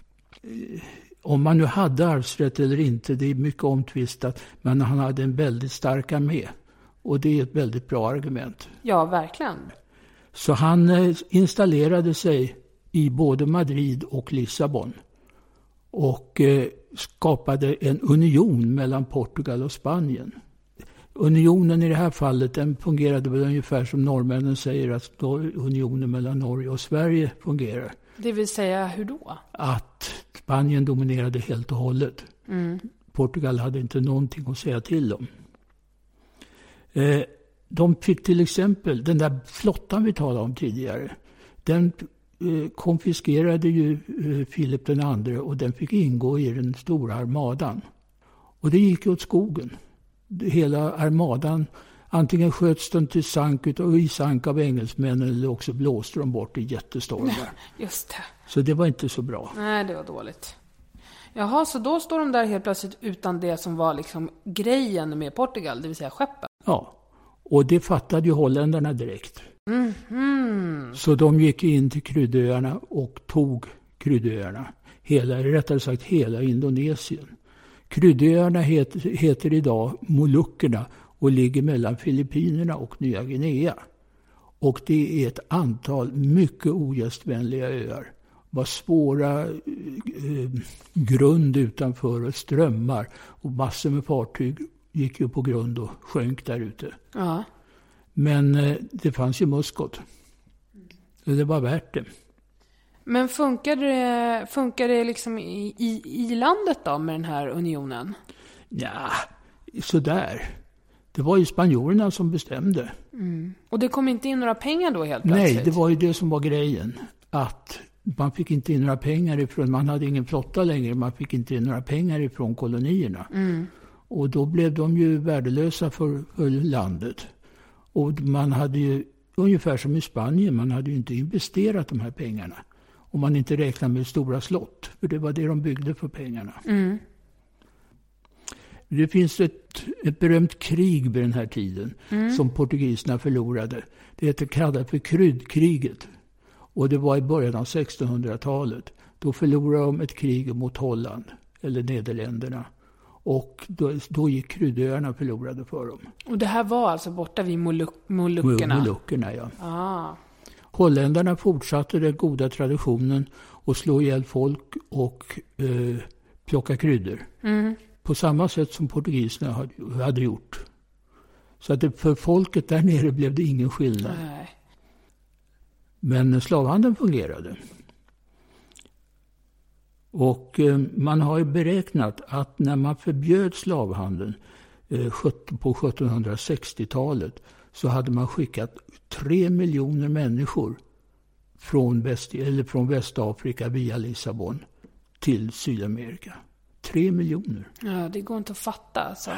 om man nu hade arvsrätt eller inte, det är mycket omtvistat. Men han hade en väldigt stark armé. Och det är ett väldigt bra argument. Ja, verkligen. Så han eh, installerade sig i både Madrid och Lissabon. Och eh, skapade en union mellan Portugal och Spanien. Unionen i det här fallet, den fungerade väl ungefär som norrmännen säger att unionen mellan Norge och Sverige fungerar. Det vill säga hur då? Att Spanien dominerade helt och hållet. Mm. Portugal hade inte någonting att säga till om. Eh, de fick till exempel, den där flottan vi talade om tidigare, den eh, konfiskerade ju eh, Filip den andre och den fick ingå i den stora armadan. Och det gick åt skogen. Hela armadan, antingen sköts den till sank och i sank av engelsmännen eller också blåste de bort i jättestormar. Just det. Så det var inte så bra. Nej, det var dåligt. Jaha, så då står de där helt plötsligt utan det som var liksom grejen med Portugal, det vill säga skeppen. Ja, och det fattade ju holländarna direkt. Mm-hmm. Så de gick in till Kryddöarna och tog Kryddöarna. Hela, rättare sagt hela Indonesien. Kryddöarna heter, heter idag Molukkerna och ligger mellan Filippinerna och Nya Guinea. Och det är ett antal mycket ogästvänliga öar. Det var svåra eh, grund utanför och strömmar och massor med fartyg gick ju på grund och sjönk där ute. Ja. Men eh, det fanns ju muskot. Och det var värt det. Men funkar det, funkar det liksom i, i, i landet då med den här unionen? Ja, sådär. Det var ju spanjorerna som bestämde. Mm. Och det kom inte in några pengar då helt plötsligt? Nej, det var ju det som var grejen. Att man fick inte in några pengar ifrån, man hade ingen flotta längre, man fick inte in några pengar ifrån kolonierna. Mm. Och då blev de ju värdelösa för, för landet. Och man hade ju, ungefär som i Spanien, man hade ju inte investerat de här pengarna. Om man inte räknar med stora slott. För det var det de byggde för pengarna. Mm. Det finns ett, ett berömt krig vid den här tiden. Mm. Som portugiserna förlorade. Det heter kallat för kryddkriget. Och det var i början av sextonhundratalet. Då förlorade de ett krig mot Holland. Eller Nederländerna. Och då, då gick Kryddöarna förlorade för dem. Och det här var alltså borta vid Moluk- Molukkerna? Molukkerna, ja. Ah. Holländarna fortsatte den goda traditionen att slå ihjäl folk och eh, plocka kryddor. Mm. På samma sätt som portugiserna hade, hade gjort. Så att det, för folket där nere blev det ingen skillnad. Nej. Men slavhandeln fungerade. Och eh, man har ju beräknat att när man förbjöd slavhandeln eh, på sjuttonhundrasextiotalet så hade man skickat tre miljoner människor från, Väst, eller från Västafrika via Lissabon till Sydamerika. Tre miljoner. Ja, det går inte att fatta alltså.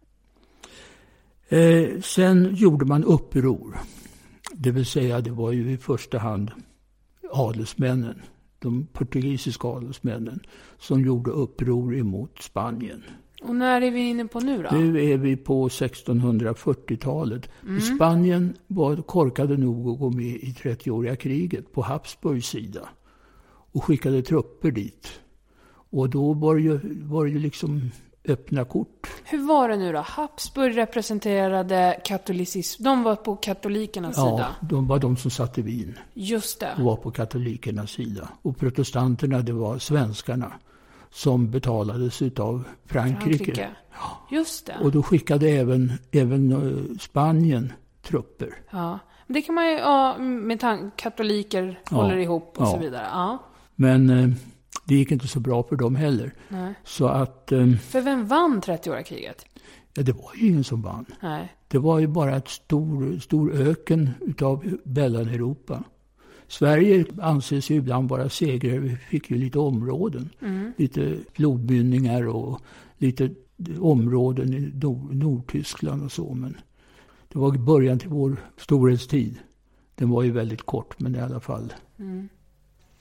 Eh, sen gjorde man uppror. Det vill säga det var ju i första hand adelsmännen, de portugisiska adelsmännen, som gjorde uppror emot Spanien. Och när är vi inne på nu då? Nu är vi på sextonhundrafyrtiotalet. Mm. Spanien var korkade nog att gå med i trettioåriga kriget på Habsburgs sida. Och skickade trupper dit. Och då var det ju, var det ju liksom öppna kort. Hur var det nu då? Habsburg representerade katolicism. De var på katolikernas ja, sida. Ja, de var de som satt i Wien. Just det. Och var på katolikernas sida. Och protestanterna, det var svenskarna. Som betalades av Frankrike. Frankrike. Ja. Just det. Och då skickade även, även uh, Spanien trupper. Ja, det kan man ju, ja, med tanke katoliker ja. håller ihop och ja. så vidare. Ja. Men uh, det gick inte så bra för dem heller. Nej. Så att, um, för vem vann trettioåriga kriget? Ja, det var ju ingen som vann. Nej. Det var ju bara ett stor, stor öken utav Mellaneuropa. Sverige anses ju ibland vara segrare. Vi fick ju lite områden. Mm. Lite flodmynningar och lite områden i Nord- Nordtyskland och så. Men det var början till vår storhetstid. Den var ju väldigt kort, men i alla fall. Mm.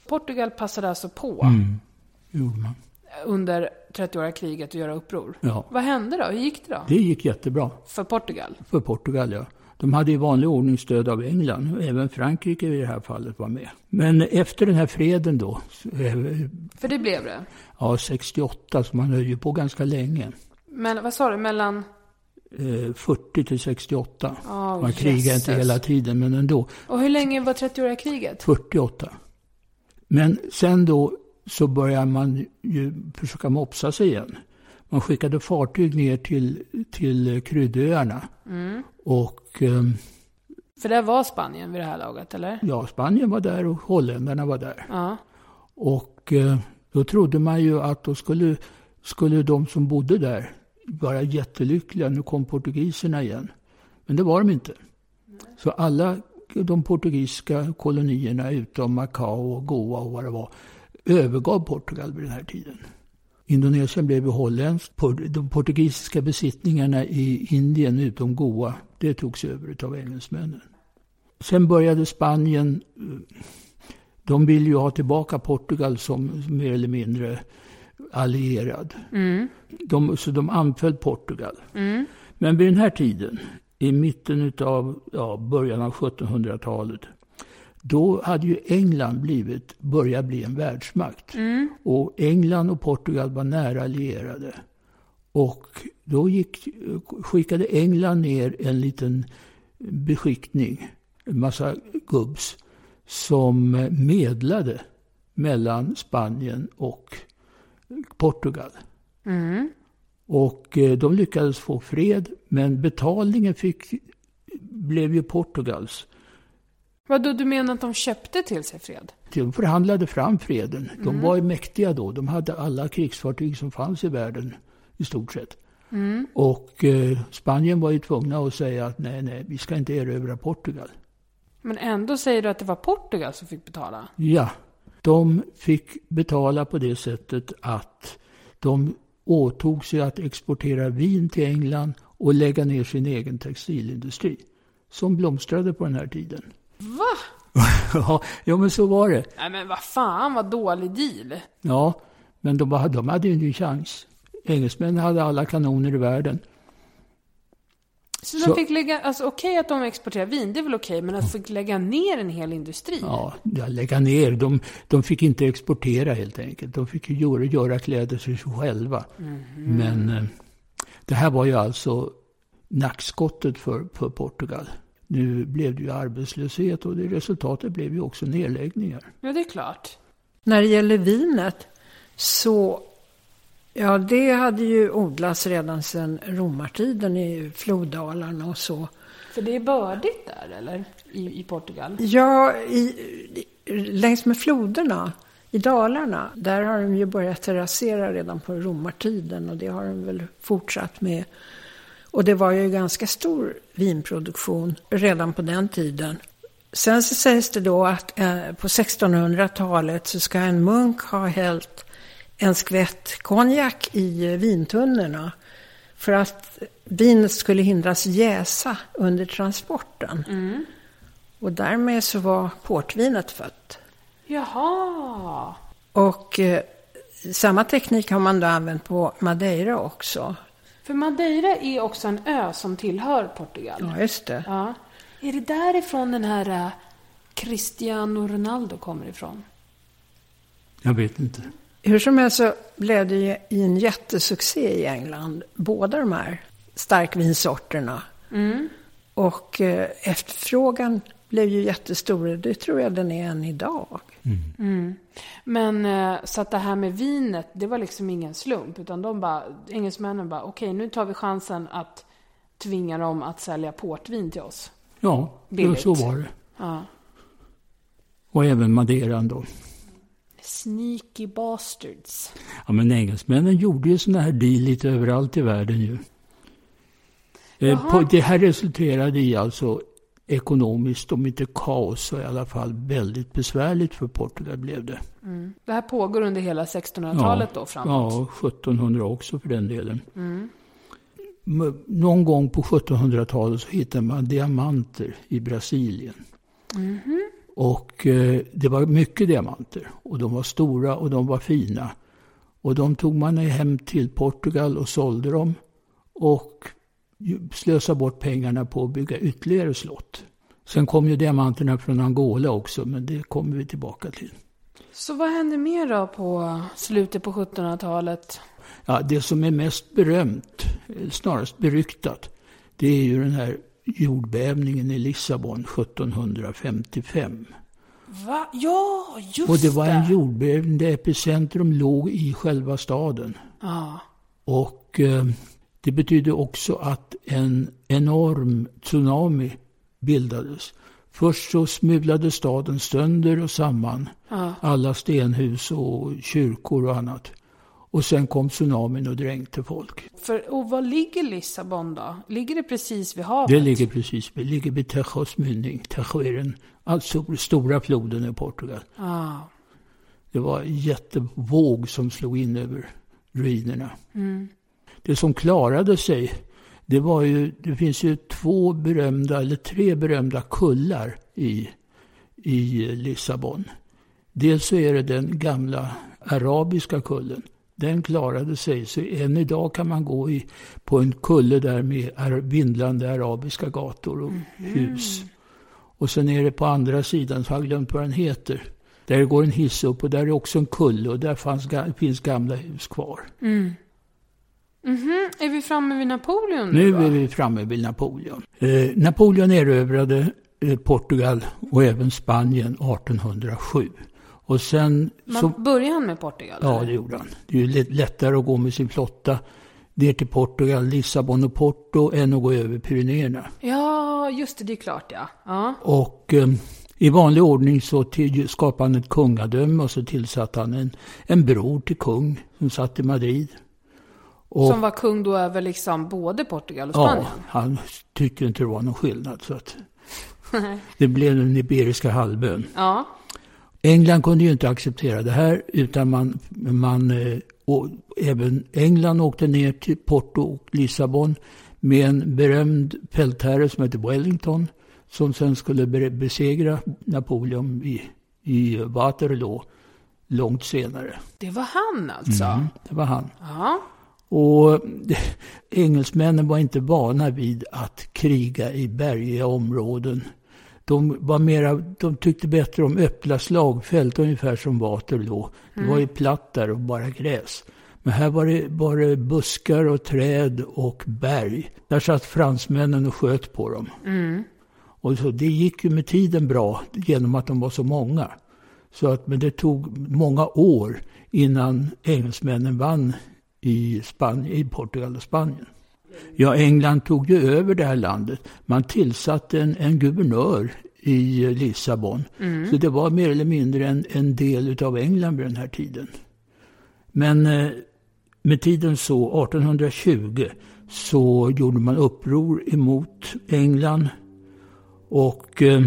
Portugal passade alltså på Mm, gjorde man. under trettioåriga kriget att göra uppror. Ja. Vad hände då? Hur gick det då? Det gick jättebra. För Portugal? För Portugal, ja. De hade i vanlig ordning stöd av England. Och även Frankrike i det här fallet var med. Men efter den här freden då. För det blev det? Ja, sextioåtta. Så man höll ju på ganska länge. Men vad sa du? Mellan? Eh, fyrtio till sextioåtta. Oh, man krigade inte hela tiden, men ändå. Och hur länge var trettioåriga kriget? fyrtioåtta. Men sen då så började man ju försöka mopsa sig igen. Man skickade fartyg ner till, till Kryddöarna. Mm. Och, um, för där var Spanien vid det här laget, eller? Ja, Spanien var där och holländarna var där. Ja. Och uh, då trodde man ju att då skulle, skulle de som bodde där vara jättelyckliga. Nu kom portugiserna igen. Men det var de inte. Nej. Så alla de portugisiska kolonierna utom Macao och Goa och vad det var övergav Portugal vid den här tiden. Indonesien blev ju holländskt. De portugisiska besittningarna i Indien utom Goa, det togs över av engelsmännen. Sen började Spanien, de ville ju ha tillbaka Portugal som mer eller mindre allierad. Mm. De, så de anföll Portugal. Mm. Men vid den här tiden, i mitten av ja, början av sjuttonhundratalet, då hade ju England blivit, börjat bli en världsmakt. Mm. Och England och Portugal var nära allierade. Och då gick, skickade England ner en liten beskickning, en massa gubbs, som medlade mellan Spanien och Portugal. Mm. Och de lyckades få fred, men betalningen fick, blev ju Portugals. Vad du menar att de köpte till sig fred? De förhandlade fram freden. De mm. var ju mäktiga då. De hade alla krigsfartyg som fanns i världen i stort sett. Mm. Och eh, Spanien var ju tvungna att säga att nej, nej, vi ska inte erövra Portugal. Men ändå säger du att det var Portugal som fick betala? Ja, de fick betala på det sättet att de åtog sig att exportera vin till England och lägga ner sin egen textilindustri. Som blomstrade på den här tiden. Va? Ja, ja, men så var det. Nej, men vad fan, vad dålig deal. Ja, men de, de hade ju ingen chans. Engelsmännen hade alla kanoner i världen. Så, så de fick lägga, alltså okej okay att de exporterar vin, det är väl okej, okay, men att de fick lägga ner en hel industri. Ja, ja lägga ner. De, de fick inte exportera helt enkelt. De fick göra, göra kläder sig själva. Mm-hmm. Men eh, det här var ju alltså nackskottet för, för Portugal. Nu blev det ju arbetslöshet och det resultatet blev ju också nedläggningar. Ja, det är klart. När det gäller vinet så, ja det hade ju odlats redan sedan romartiden i floddalarna och så. För det är bördigt där, eller? I, i Portugal? Ja, i, längs med floderna, i dalarna, där har de ju börjat terrassera redan på romartiden och det har de väl fortsatt med. Och det var ju ganska stor vinproduktion redan på den tiden. Sen så sägs det då att eh, på sextonhundratalet så ska en munk ha hällt en skvätt konjak i vintunnorna för att vinet skulle hindras jäsa under transporten. Mm. Och därmed så var portvinet fött. Jaha! Och eh, samma teknik har man då använt på Madeira också. För Madeira är också en ö som tillhör Portugal. Ja, just det. Ja. Är det därifrån den här uh, Cristiano Ronaldo kommer ifrån? Jag vet inte. Hur som helst så blev det ju en jättesuccé i England. Båda de här starkvinsorterna. Mm. Och uh, efterfrågan blev ju jättestor. Det tror jag den är än idag. Mm. Mm. Men uh, så att det här med vinet, det var liksom ingen slump. Utan de bara, engelsmännen bara, okej okay, nu tar vi chansen att tvinga dem att sälja portvin till oss. Ja, billigt. Så var det. Ja. Och även Madeiran då. Sneaky bastards. Ja, men engelsmännen gjorde ju såna här deal lite överallt i världen ju. Eh, på, det här resulterade i alltså ekonomiskt, om inte kaos, så i alla fall väldigt besvärligt för Portugal blev det. Mm. Det här pågår under hela sextonhundratalet ja, då framåt? Ja, sjuttonhundra också för den delen. Mm. Någon gång på sjuttonhundratalet så hittade man diamanter i Brasilien. Mm-hmm. Och eh, det var mycket diamanter. Och de var stora och de var fina. Och de tog man hem till Portugal och sålde dem. Och slösade bort pengarna på att bygga ytterligare slott. Sen kom ju diamanterna från Angola också, men det kommer vi tillbaka till. Så vad hände mer då på slutet på sjuttonhundratalet? Ja, det som är mest berömt, snarast beryktat, det är ju den här jordbävningen i Lissabon sjuttonhundrafemtiofem. Va? Ja, just det! Och det var en jordbävning där epicentrum låg i själva staden. Ja. Och eh, det betydde också att en enorm tsunami bildades. Först så smulade staden sönder och samman. Ja. Alla stenhus och kyrkor och annat. Och sen kom tsunamin och dränkte folk. För, och var ligger Lissabon då? Ligger det precis vid havet? Det ligger precis vid, ligger vid Tejos mynning. Tejo är den alltså stora floden i Portugal. Ah. Det var en jättevåg som slog in över ruinerna. Mm. Det som klarade sig, det var ju, det finns ju två berömda, eller tre berömda kullar i, i Lissabon. Dels så är det den gamla arabiska kullen. Den klarade sig, så än idag kan man gå i, på en kulle där med vindlande arabiska gator och hus. Mm. Och sen är det på andra sidan, så har jag glömt vad den heter. Där går en hiss upp och där är också en kulle och där fanns, finns gamla hus kvar. Mm. Mm-hmm. Är vi framme vid Napoleon nu? Nu är vi framme vid Napoleon. Eh, Napoleon erövrade eh, Portugal och även Spanien artonhundrasju. Och sen Man så, började han med Portugal? Ja, eller? det gjorde han. Det är ju lättare att gå med sin flotta ner till Portugal, Lissabon och Porto än att gå över Pyrenéerna. Ja, just det, det är klart, ja. ja. Och eh, i vanlig ordning så till, skapade han ett kungadöme och så tillsatte han en, en bror till kung som satt i Madrid. Och, som var kung då över liksom både Portugal och Spanien? Ja, han tyckte inte det var någon skillnad. Så att det blev den iberiska halvön. Ja. England kunde ju inte acceptera det här, utan man, man och även England åkte ner till Porto och Lissabon med en berömd fältherre som heter Wellington, som sen skulle besegra Napoleon i, i Waterloo långt senare. Det var han alltså? Mm, det var han. Ja. Och engelsmännen var inte vana vid att kriga i bergiga områden. De, var mera, de tyckte bättre om öppna slagfält, ungefär som Waterloo. Det mm. var ju platt där och bara gräs. Men här var det bara buskar och träd och berg. Där satt fransmännen och sköt på dem. Mm. Och så, det gick ju med tiden bra genom att de var så många. Så att, men det tog många år innan engelsmännen vann i, Spanien, i Portugal och Spanien. Ja, England tog ju över det här landet. Man tillsatte en, en guvernör i Lissabon. Mm. Så det var mer eller mindre en, en del av England vid den här tiden. Men eh, med tiden så, artonhundratjugo, så gjorde man uppror emot England. Och eh,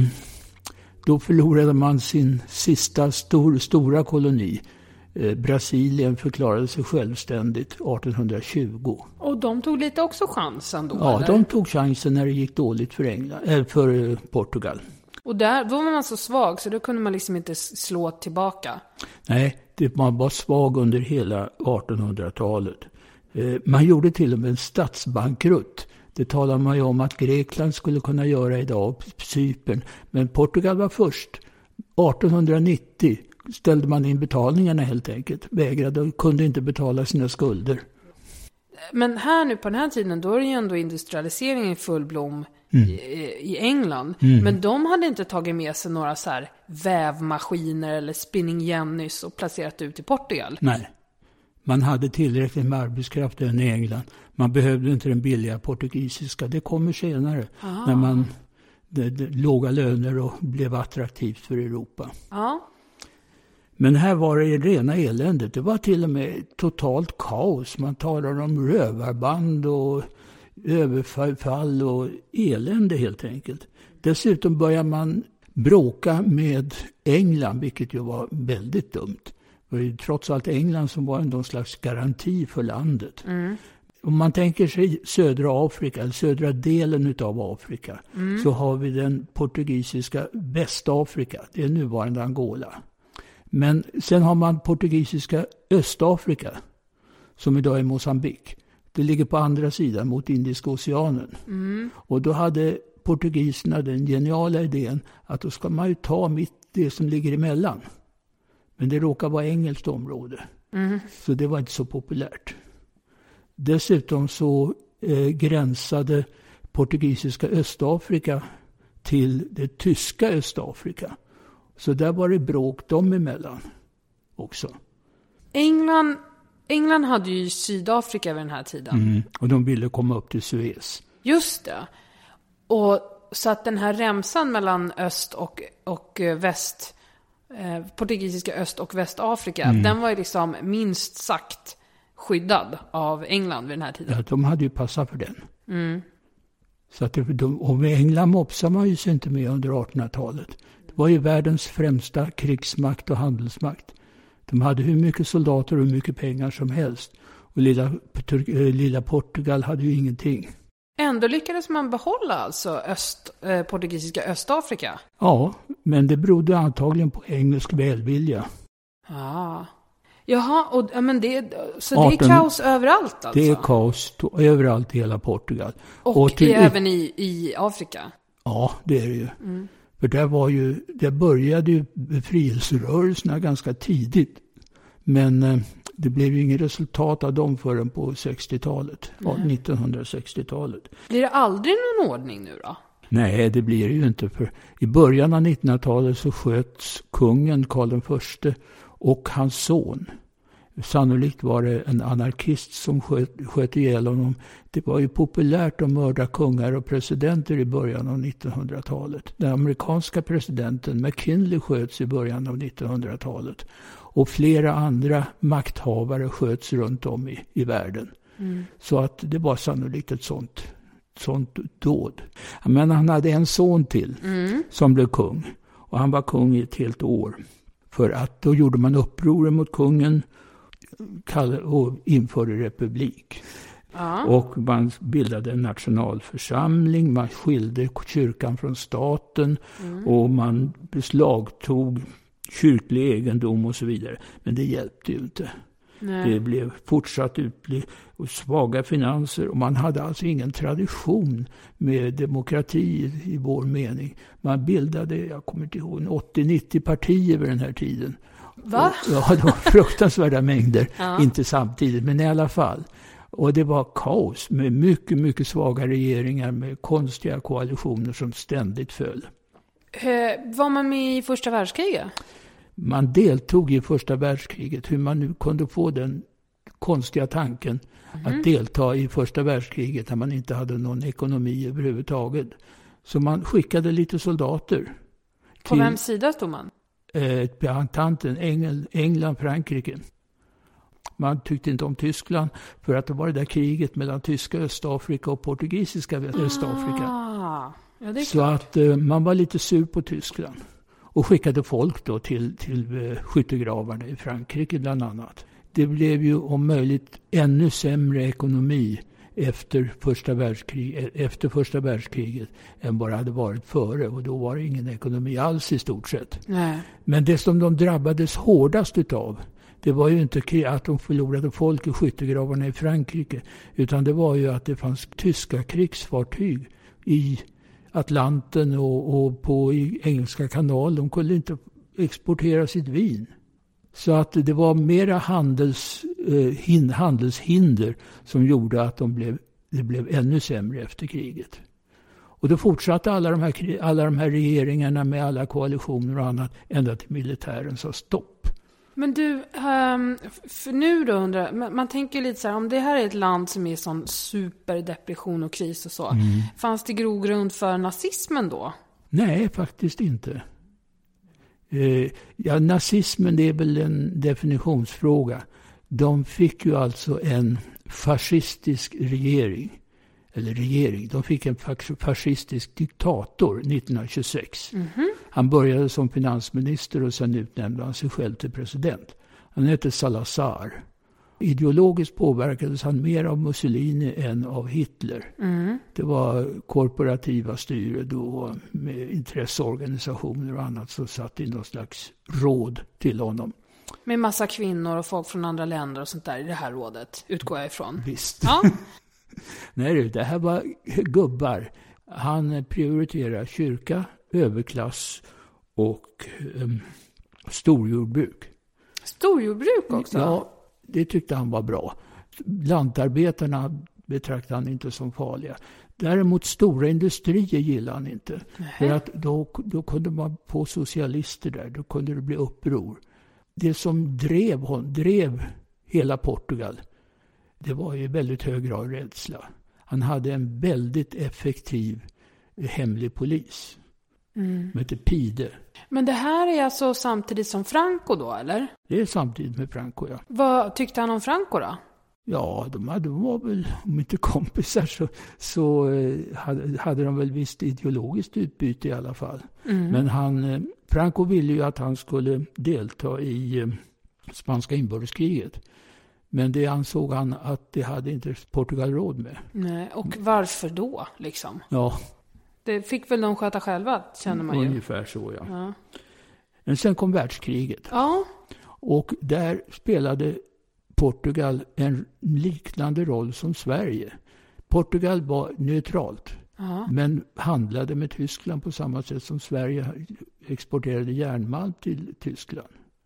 då förlorade man sin sista stor, stora koloni. Eh, Brasilien förklarade sig självständigt artonhundratjugo. Och de tog lite också chansen då? Ja, eller? de tog chansen när det gick dåligt för, England, äh, för eh, Portugal. Och där, då var man så svag så då kunde man liksom inte slå tillbaka? Nej, det, man var svag under hela artonhundratalet. Eh, man gjorde till och med en statsbankrutt. Det talar man ju om att Grekland skulle kunna göra idag, Cypern. Men Portugal var först. artonhundranittio ställde man in betalningarna helt enkelt. Vägrade och kunde inte betala sina skulder. Men här nu på den här tiden, då är det ju ändå industrialiseringen i full blom mm. i, i England. Mm. Men de hade inte tagit med sig några så här vävmaskiner eller spinning jennys och placerat ut i Portugal. Nej, man hade tillräckligt med arbetskraft än i England. Man behövde inte den billiga portugisiska. Det kommer senare Aha. när man det, det, låga löner och blev attraktivt för Europa. Ja. Men här var det rena eländet. Det var till och med totalt kaos. Man talar om rövarband och överfall och elände helt enkelt. Dessutom börjar man bråka med England, vilket ju var väldigt dumt. Det var ju trots allt England som var någon slags garanti för landet. Mm. Om man tänker sig södra Afrika, eller södra delen av Afrika, mm. så har vi den portugisiska Västafrika, det är nuvarande Angola. Men sen har man portugisiska Östafrika, som idag är Mosambik. Det ligger på andra sidan mot Indiska oceanen. Mm. Och då hade portugiserna den geniala idén att då ska man ju ta mitt det som ligger emellan. Men det råkar vara engelskt område. Mm. Så det var inte så populärt. Dessutom så eh, gränsade portugisiska Östafrika till det tyska Östafrika. Så där var det bråk dem emellan också. England, England hade ju Sydafrika vid den här tiden. Mm, och de ville komma upp till Suez. Just det. Och så att den här remsan mellan öst och, och väst, eh, portugisiska öst- och västafrika, mm. den var ju liksom minst sagt skyddad av England vid den här tiden. Ja, de hade ju passat för den. Mm. Så att det, de, och med England mopsar man ju sig inte med under artonhundratalet. Det var ju världens främsta krigsmakt och handelsmakt. De hade hur mycket soldater och hur mycket pengar som helst. Och lilla, lilla Portugal hade ju ingenting. Ändå lyckades man behålla alltså öst, eh, portugisiska Östafrika? Ja, men det berodde antagligen på engelsk välvilja. Ah. Jaha, och, ja, men det, så arton, det är kaos överallt alltså? Det är kaos to, överallt i hela Portugal. Och, och till, även i, i Afrika? Ja, det är det ju. Mm. För där var ju, där började ju befrielserörelserna ganska tidigt. Men eh, det blev ju inget resultat av dem förrän på sextiotalet, mm. nittonhundrasextiotalet. Blir det aldrig någon ordning nu då? Nej, det blir det ju inte. För i början av nittonhundratalet så sköts kungen Karl den förste och hans son. Sannolikt var det en anarkist som sköt, sköt ihjäl honom. Det var ju populärt att mörda kungar och presidenter i början av nittonhundratalet. Den amerikanska presidenten McKinley sköts i början av nittonhundratalet. Och flera andra makthavare sköts runt om i, i världen. Mm. Så att det var sannolikt ett sånt, sånt dåd. Men han hade en son till mm. som blev kung. Och han var kung i ett helt år. För att då gjorde man uppror mot kungen och införde republik. Ja. Och man bildade en nationalförsamling, man skilde kyrkan från staten mm. och man beslagtog kyrklig egendom och så vidare. Men det hjälpte ju inte. Nej. Det blev fortsatt utbli och svaga finanser och man hade alltså ingen tradition med demokrati i, i vår mening. Man bildade, jag kommer inte ihåg, åttio nittio partier vid den här tiden. Va? Och, ja, det var fruktansvärda mängder. Ja. Inte samtidigt, men i alla fall. Och det var kaos med mycket, mycket svaga regeringar med konstiga koalitioner som ständigt föll. Uh, var man med i första världskriget? Man deltog i första världskriget. Hur man nu kunde få den konstiga tanken mm. att delta i första världskriget när man inte hade någon ekonomi överhuvudtaget. Så man skickade lite soldater. På till, vems sida stod man? Eh, Ententen, Engel, England, Frankrike. Man tyckte inte om Tyskland för att det var det där kriget mellan tyska Östafrika och portugisiska Östafrika. Ah, ja, det är så klart. att eh, man var lite sur på Tyskland. Och skickade folk då till, till eh, skyttegravarna i Frankrike bland annat. Det blev ju om möjligt ännu sämre ekonomi efter första, världskrig, efter första världskriget än vad det hade varit före. Och då var det ingen ekonomi alls i stort sett. Nej. Men det som de drabbades hårdast utav, det var ju inte att de förlorade folk i skyttegravarna i Frankrike. Utan det var ju att det fanns tyska krigsfartyg i Atlanten och, och på i Engelska kanal. De kunde inte exportera sitt vin. Så att det var mera handels, eh, hin, handelshinder som gjorde att de blev, det blev ännu sämre efter kriget. Och då fortsatte alla de här, alla de här regeringarna med alla koalitioner och annat ända till militären sa stopp. Men du, um, för nu då undrar man, man tänker lite så här, om det här är ett land som är sån superdepression och kris och så, mm. fanns det grogrund för nazismen då? Nej, faktiskt inte. Eh, ja, nazismen det är väl en definitionsfråga. De fick ju alltså en fascistisk regering. Eller regering. De fick en fascistisk diktator nittonhundratjugosex. Mm-hmm. Han började som finansminister och sen utnämnde han sig själv till president. Han hette Salazar. Ideologiskt påverkades han mer av Mussolini än av Hitler. Mm. Det var korporativa styre då med intresseorganisationer och annat som satt i någon slags råd till honom. Med massa kvinnor och folk från andra länder och sånt där i det här rådet, utgår jag ifrån. Visst. Ja. Nej, det här var gubbar. Han prioriterar kyrka, överklass och um, storjordbruk. Storjordbruk också? Ja, det tyckte han var bra. Lantarbetarna betraktade han inte som farliga. Däremot stora industrier gillade han inte. Nej. För att då, då kunde man få socialister där. Då kunde det bli uppror. Det som drev, hon, drev hela Portugal, det var i väldigt hög grad rädsla. Han hade en väldigt effektiv hemlig polis. Mm. Med ett Pide. Men det här är alltså samtidigt som Franco då, eller? Det är samtidigt med Franco, ja. Vad tyckte han om Franco då? Ja, de, hade, de var väl, om inte kompisar så, så eh, hade, hade de väl visst ideologiskt utbyte i alla fall. Mm. Men han, eh, Franco ville ju att han skulle delta i eh, spanska inbördeskriget. Men det ansåg han att det hade inte Portugal råd med. Nej, och varför då liksom? Ja. Det fick väl de sköta själva, känner man ju. Ungefär så, ja. ja. Men sen kom världskriget. Ja. Och där spelade Portugal en liknande roll som Sverige. Portugal var neutralt. Ja. Men handlade med Tyskland på samma sätt som Sverige exporterade järnmalm till Tyskland.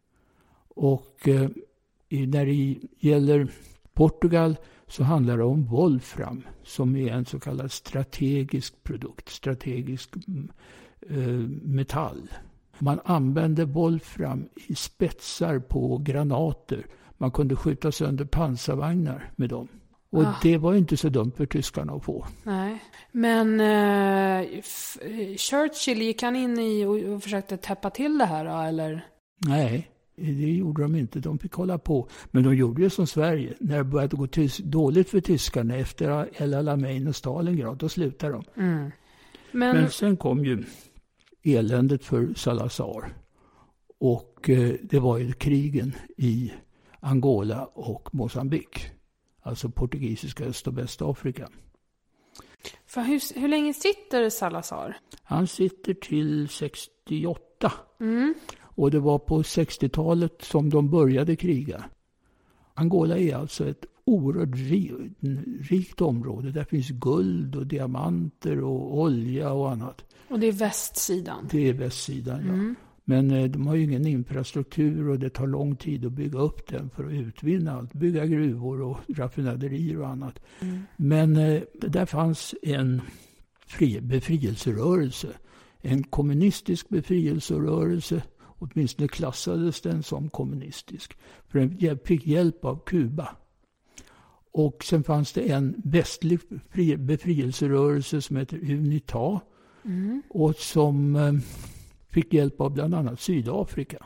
Och eh, när det gäller Portugal så handlar det om wolfram som är en så kallad strategisk produkt, strategisk eh, metall. Man använde wolfram i spetsar på granater. Man kunde skjuta sönder pansarvagnar med dem. Och ah. det var inte så dumt för tyskarna att få. Nej, men eh, f- Churchill gick han in i och, och försökte täppa till det här då, eller? Nej. Det gjorde de inte, de fick hålla på. Men de gjorde det som Sverige. När det började gå tys- dåligt för tyskarna efter El Alamein och Stalingrad, då slutade de. Mm. Men... Men sen kom ju eländet för Salazar. Och eh, det var ju krigen i Angola och Mozambique. Alltså portugisiska Öst- och Västafrika. För hur, hur länge sitter Salazar? Han sitter till sextioåtta. Mm. Och det var på sextiotalet som de började kriga. Angola är alltså ett oerhört rikt område. Där finns guld och diamanter och olja och annat. Och det är västsidan? Det är västsidan, mm. ja. Men eh, de har ju ingen infrastruktur och det tar lång tid att bygga upp den för att utvinna allt. Bygga gruvor och raffinaderier och annat. Mm. Men eh, där fanns en fri, befrielserörelse. En kommunistisk befrielserörelse. Åtminstone klassades den som kommunistisk. För den fick hjälp av Kuba. Och sen fanns det en västlig befrielserörelse som heter UNITA. Mm. Och som eh, fick hjälp av bland annat Sydafrika.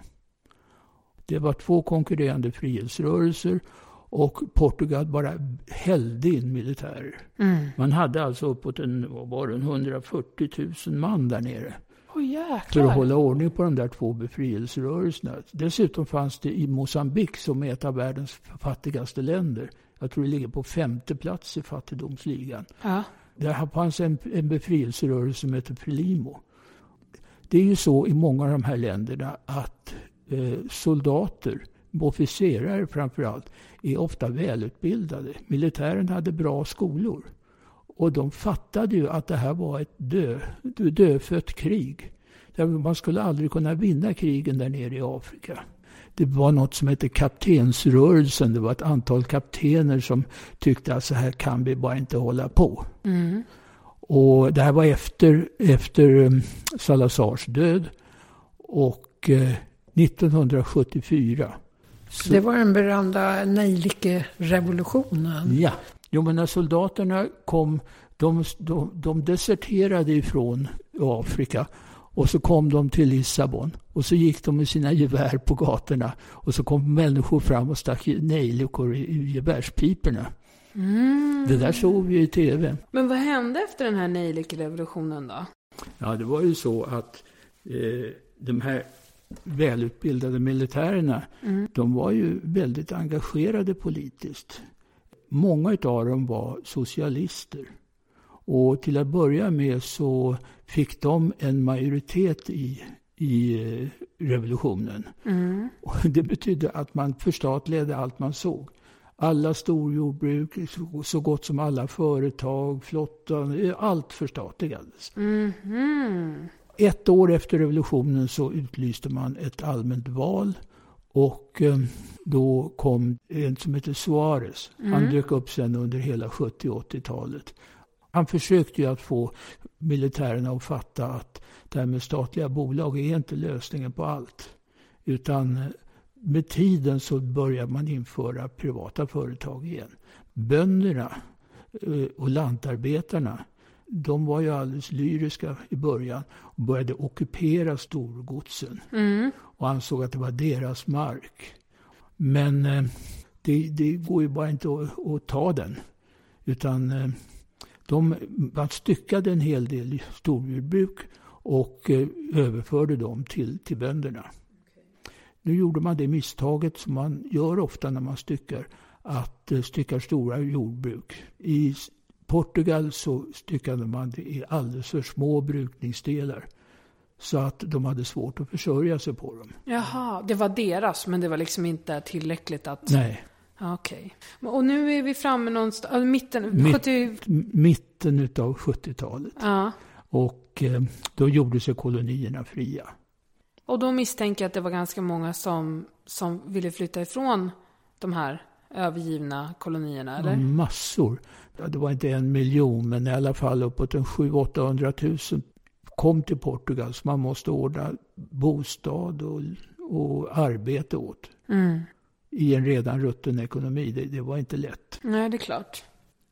Det var två konkurrerande frihetsrörelser. Och Portugal bara hällde in militärer. Mm. Man hade alltså uppåt en, vad var det, hundrafyrtio tusen man där nere. Oh, för att hålla ordning på de där två befrielserörelserna. Dessutom fanns det i Mozambique, som är ett av världens fattigaste länder. Jag tror det ligger på femte plats i fattigdomsligan. Ja. Där fanns en, en befrielserörelse som heter Frelimo. Det är ju så i många av de här länderna att eh, soldater, officerare framförallt, är ofta välutbildade. Militären hade bra skolor. Och de fattade ju att det här var ett dö, dödfött krig. Man skulle aldrig kunna vinna krigen där nere i Afrika. Det var något som hette kaptensrörelsen. Det var ett antal kaptener som tyckte att så här kan vi bara inte hålla på. Mm. Och det här var efter, efter Salazars död. Och eh, nittonhundrasjuttiofyra. Så det var den berömda Nejlike-revolutionen. Ja. Jo, men när soldaterna kom, de, de, de deserterade ifrån Afrika och så kom de till Lissabon och så gick de med sina gevär på gatorna och så kom människor fram och stack nejlikor i, i gevärspiperna. Mm. Det där såg vi i tv. Men vad hände efter den här nejlike-revolutionen då? Ja, det var ju så att eh, de här välutbildade militärerna, mm. de var ju väldigt engagerade politiskt. Många av dem var socialister. Och till att börja med så fick de en majoritet i, i revolutionen. Mm. Och det betydde att man förstatligade allt man såg. Alla storjordbruk, så gott som alla företag, flottan, allt förstatligades. Mm. Ett år efter revolutionen så utlyste man ett allmänt val. Och eh, då kom en som heter Suarez. Mm. Han dök upp sen under hela sjuttio- och åttiotalet. Han försökte ju att få militärerna att fatta att det här med statliga bolag är inte lösningen på allt. Utan med tiden så börjar man införa privata företag igen. Bönderna och lantarbetarna, de var ju alldeles lyriska i början och började ockupera storgodsen. Mm. Och ansåg att det var deras mark. Men det, det går ju bara inte att, att ta den. Utan de, man styckade en hel del storjordbruk och överförde dem till, till bönderna. Nu gjorde man det misstaget som man gör ofta när man styckar, att styckar stora jordbruk. I Portugal så styckade man det i alldeles för små brukningsdelar så att de hade svårt att försörja sig på dem. Jaha, det var deras, men det var liksom inte tillräckligt att... Nej. Okej. Okay. Och nu är vi framme någonstans, alltså mitten... Mitt, sjuttio... Mitten av sjuttiotalet. Ja. Och eh, då gjorde sig kolonierna fria. Och då misstänker jag att det var ganska många som, som ville flytta ifrån de här övergivna kolonierna, eller? Massor. Ja, det var inte en miljon, men i alla fall uppåt en sju hundra till åttahundratusen kom till Portugal. Så man måste ordna bostad och, och arbete åt. Mm. I en redan rutten ekonomi. Det, det var inte lätt. Nej, det är klart.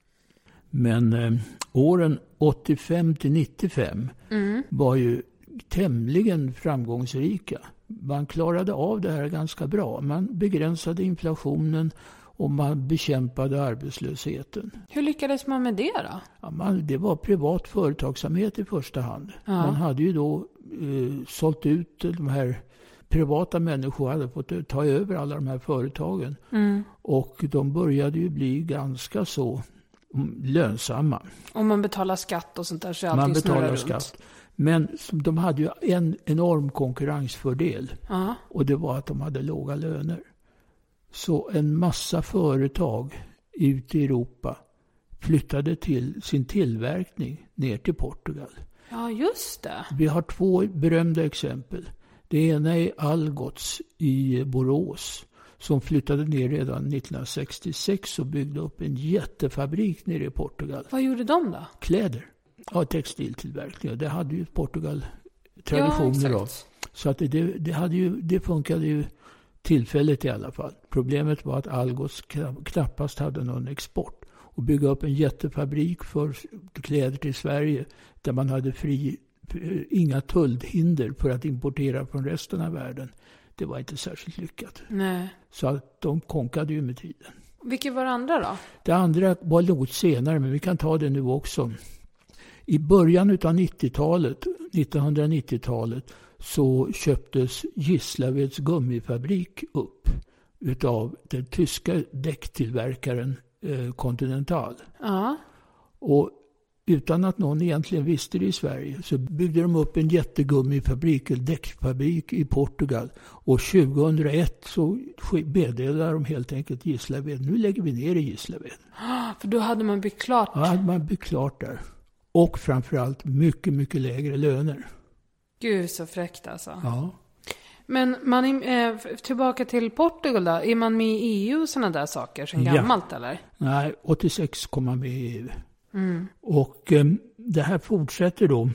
Men eh, åren åttiofem till nittiofem mm. var ju tämligen framgångsrika. Man klarade av det här ganska bra. Man begränsade inflationen och man bekämpade arbetslösheten. Hur lyckades man med det då? Ja, man, det var privat företagsamhet i första hand. Ja. Man hade ju då eh, sålt ut de här privata människor hade fått ta över alla de här företagen. Mm. Och de började ju bli ganska så lönsamma. Om man betalar skatt och sånt där så är allting man betalar runt. Skatt. Men de hade ju en enorm konkurrensfördel. Uh-huh. Och det var att de hade låga löner. Så en massa företag ute i Europa flyttade till sin tillverkning ner till Portugal. Ja, just det. Vi har två berömda exempel. Det ena är Algots i Borås som flyttade ner redan nittonhundrasextiosex och byggde upp en jättefabrik nere i Portugal. Vad gjorde de då? Kläder. Ja, textiltillverkning. Det hade ju Portugal traditioner ja, av. Så att det, det, hade ju, det funkade ju tillfälligt i alla fall. Problemet var att Algots knappast hade någon export. Och bygga upp en jättefabrik för kläder till Sverige där man hade fri, inga tullhinder för att importera från resten av världen. Det var inte särskilt lyckat. Nej. Så att de konkade ju med tiden. Vilket var det andra då? Det andra var något senare, men vi kan ta det nu också. I början av nittiotalet, nittonhundranittiotalet, så köptes Gislaveds gummifabrik upp utav den tyska däcktillverkaren eh, Continental. Ja. Och utan att någon egentligen visste det i Sverige så byggde de upp en jättegummifabrik, en däckfabrik i Portugal. Och tjugohundraett så meddelade de helt enkelt Gislaved. Nu lägger vi ner i Gislaved. För då hade man byggt klart. Ja, hade man byggt klart där. Och framförallt mycket, mycket lägre löner. Gud, så fräckt alltså. Ja. Men man är, eh, tillbaka till Portugal då. Är man med i E U och sådana där saker som gammalt ja. Eller? Nej, åttiosex kom man med i E U. Mm. Och eh, det här fortsätter då.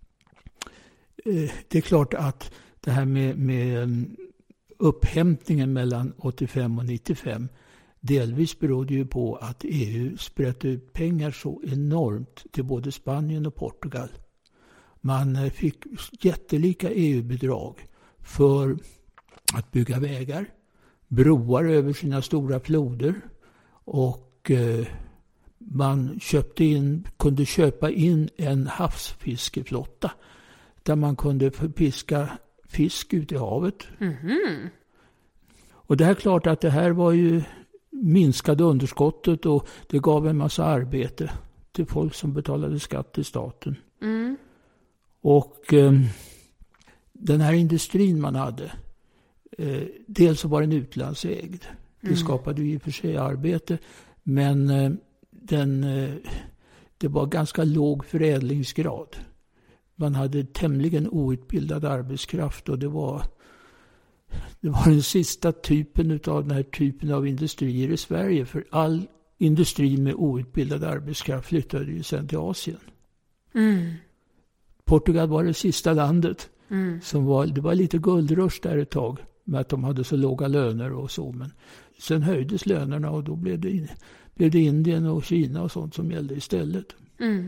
Eh, det är klart att det här med, med upphämtningen mellan åttiofem och nittiofem delvis berodde ju på att E U sprätte ut pengar så enormt till både Spanien och Portugal. Man fick jättelika E U-bidrag för att bygga vägar, broar över sina stora floder och eh, man köpte in, kunde köpa in en havsfiskeflotta där man kunde fiska fisk ute i havet. Mm-hmm. Och det är klart att det här var ju minskade underskottet och det gav en massa arbete till folk som betalade skatt till staten. Mm. Och eh, den här industrin man hade, eh, dels så var den utlandsägd. Det Mm. skapade ju i och för sig arbete, men eh, den, eh, det var ganska låg förädlingsgrad. Man hade tämligen outbildad arbetskraft och det var, det var den sista typen av den här typen av industrier i Sverige. För all industri med outbildad arbetskraft flyttade ju sedan till Asien. Mm. Portugal var det sista landet. Mm. Som var, det var lite guldrush där ett tag med att de hade så låga löner och så. Men sen höjdes lönerna och då blev det, blev det Indien och Kina och sånt som gällde istället. Mm.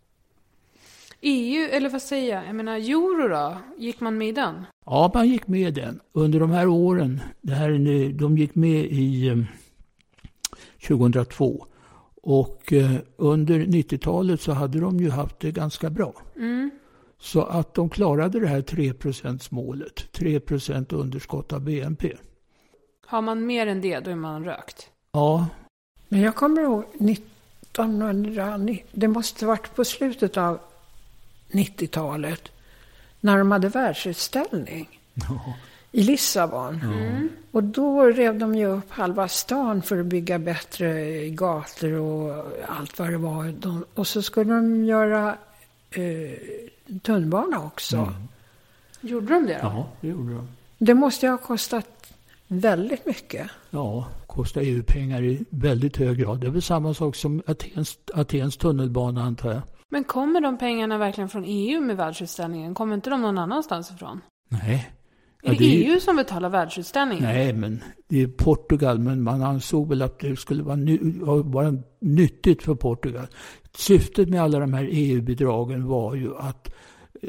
E U, eller vad säger jag? Jag menar, euro då? Gick man med i den? Ja, man gick med i den. Under de här åren, det här, de gick med i eh, tjugohundratvå. Och eh, under nittiotalet så hade de ju haft det ganska bra. Mm. Så att de klarade det här tre procent-målet. tre procent underskott av B N P. Har man mer än det, då är man rökt. Ja. Men jag kommer ihåg nittonhundranittio, det måste varit på slutet av nittiotalet, när de hade världsutställning Ja. i Lissabon. Mm. Och då rev de ju upp halva stan för att bygga bättre gator och allt vad det var. De, och så skulle de göra eh, tunnelbana också. Mm. Gjorde de det då? Ja, det gjorde de. Det måste ju ha kostat väldigt mycket. Ja, kostar E U-pengar i väldigt hög grad. Det är väl samma sak som Atens, Atens tunnelbana, antar jag. Men kommer de pengarna verkligen från E U med världsutställningen? Kommer inte de någon annanstans ifrån? Nej. Är Ja, det, det är- E U som betalar världsutställningen? Nej, men det är Portugal. Men man ansåg väl att det skulle vara, ny, vara nyttigt för Portugal. Syftet med alla de här E U-bidragen var ju att eh,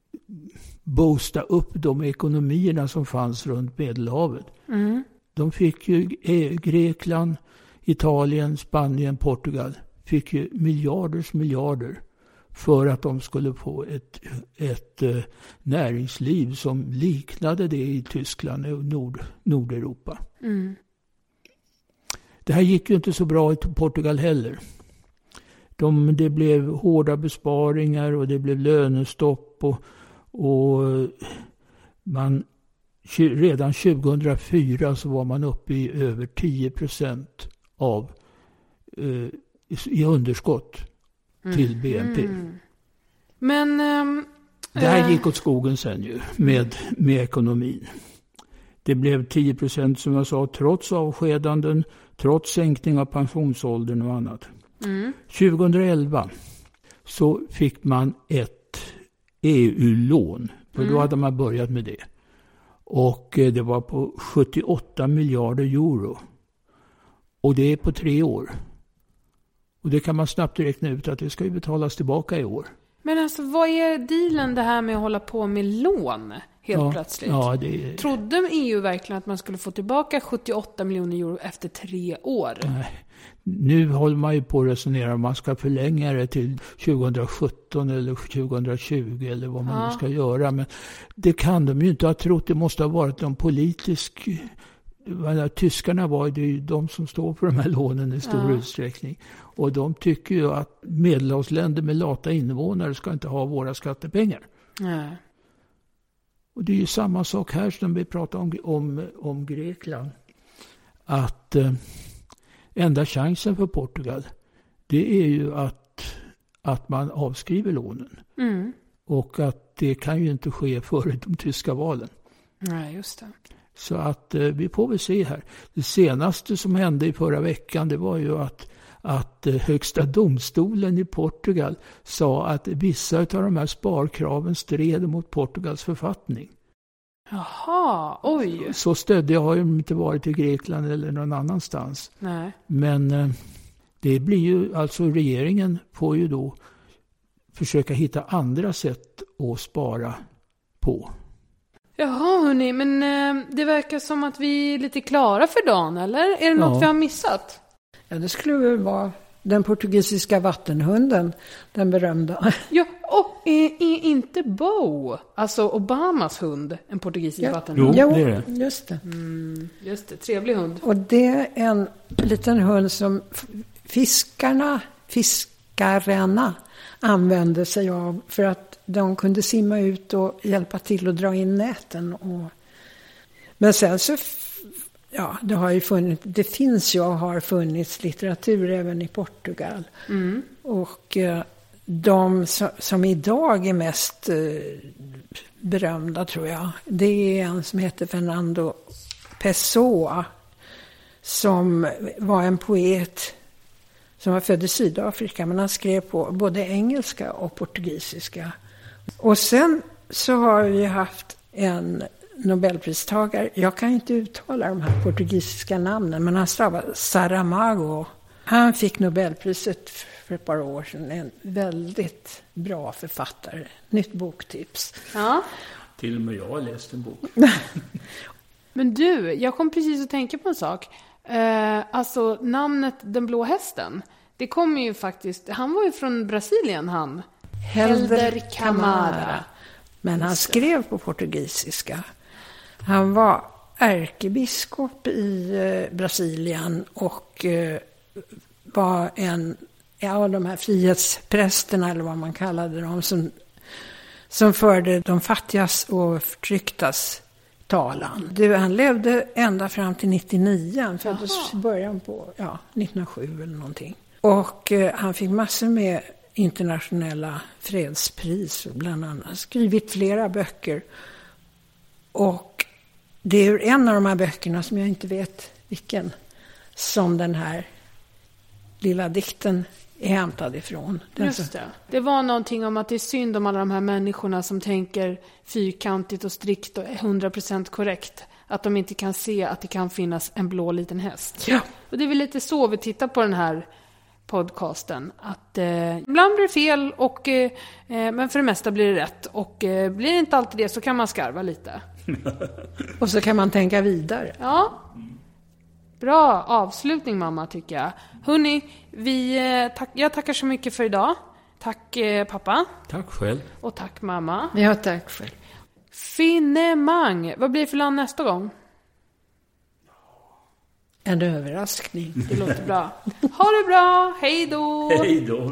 boosta upp de ekonomierna som fanns runt Medelhavet. Mm. De fick ju, eh, Grekland, Italien, Spanien, Portugal fick ju miljarders miljarder för att de skulle få ett, ett eh, näringsliv som liknade det i Tyskland och Nord, Nordeuropa. Mm. Det här gick ju inte så bra i Portugal heller. De, det blev hårda besparingar och det blev lönestopp och, och man, redan tjugohundrafyra så var man uppe i över tio procent av eh, i underskott till B N P. Mm. Men... ehm, Det här eh, gick åt skogen sen ju med, med ekonomin. Det blev tio procent som jag sa trots avskedanden, trots sänkning av pensionsåldern och annat. Mm. tjugohundraelva så fick man ett E U-lån. För då Mm. hade man börjat med det. Och eh, det var på sjuttioåtta miljarder euro. Och det är på tre år. Och det kan man snabbt räkna ut att det ska ju betalas tillbaka i år. Men alltså, vad är dealen det här med att hålla på med lån helt Ja, plötsligt? ja, det är... Trodde E U verkligen att man skulle få tillbaka sjuttioåtta miljoner euro efter tre år? Nej. Nu håller man ju på att resonera om man ska förlänga det till tjugosjutton eller tjugotjugo eller vad man Ja. nu ska göra. Men det kan de ju inte ha trott. Det måste ha varit en politisk... Tyskarna var det ju de som står för de här lånen i stor Ja. utsträckning. Och de tycker ju att medelhavsländer med lata invånare ska inte ha våra skattepengar. Nej. Och det är ju samma sak här som vi pratar om, om, om Grekland. Att eh, enda chansen för Portugal, det är ju att, att man avskriver lånen. Mm. Och att det kan ju inte ske före de tyska valen. Nej, just det. Så att eh, vi får väl se här. Det senaste som hände i förra veckan, det var ju att, att eh, högsta domstolen i Portugal sa att vissa av de här sparkraven stred mot Portugals författning. Jaha, oj. Så stödde har ju inte varit i Grekland eller någon annanstans. Nej. Men eh, det blir ju, alltså regeringen får ju då försöka hitta andra sätt att spara på. Jaha, hörni, men eh, det verkar som att vi är lite klara för dagen, eller? Är det något Ja. vi har missat? Ja, det skulle väl vara Den portugisiska vattenhunden, den berömda. Ja, och är, är inte Bo, alltså Obamas hund, en portugisisk ja. vattenhund? Jo, det är det. Just det. Mm, just det, trevlig hund. Och det är en liten hund som fiskarna, fiskarna använde sig av för att de kunde simma ut och hjälpa till att dra in näten. Och... Men sen så, ja, det har ju funnits, det finns ju och har funnits litteratur även i Portugal. Mm. Och eh, de som, som idag är mest eh, berömda, tror jag, det är en som heter Fernando Pessoa, som var en poet som var född i Sydafrika, men han skrev på både engelska och portugisiska. Och sen så har vi haft en Nobelpristagare, jag kan inte uttala de här portugisiska namnen, men han stavar Saramago. Han fick Nobelpriset för ett par år sedan, en väldigt bra författare. Nytt boktips. Ja. Till och med jag har läst en bok. Men du, jag kom precis att tänka på en sak. Eh, alltså namnet Den blå hästen, det kommer ju faktiskt, han var ju från Brasilien, han. Helder Camara. Men han skrev på portugisiska. Han var ärkebiskop i eh, Brasilien och eh, var en av de här frihetsprästerna, eller vad man kallade dem, som, som förde de fattigas och förtrycktas talan. Du, han levde ända fram till nittionio. Han föddes i början på ja, nittonhundrasju eller någonting. Och eh, han fick massor med internationella fredspris, bland annat. Skrivit flera böcker. Och det är en av de här böckerna, som jag inte vet vilken, som den här lilla dikten är hämtad ifrån. Den Just det. Det var någonting om att det är synd om alla de här människorna som tänker fyrkantigt och strikt och hundra procent korrekt. Att de inte kan se att det kan finnas en blå liten häst. Ja. Och det är väl lite så vi tittar på den här podcasten. Att eh, ibland blir det fel, och, eh, men för det mesta blir det rätt. Och eh, blir det inte alltid det, så kan man skarva lite. Och så kan man tänka vidare. Ja. Bra avslutning, mamma, tycker jag. Hörrni, vi, eh, tack, jag tackar så mycket för idag. Tack eh, pappa. Tack själv. Och tack mamma. Ja, tack själv. Finemang. Vad blir det för land nästa gång? En överraskning. Det låter bra. Ha det bra. Hej då. Hej då.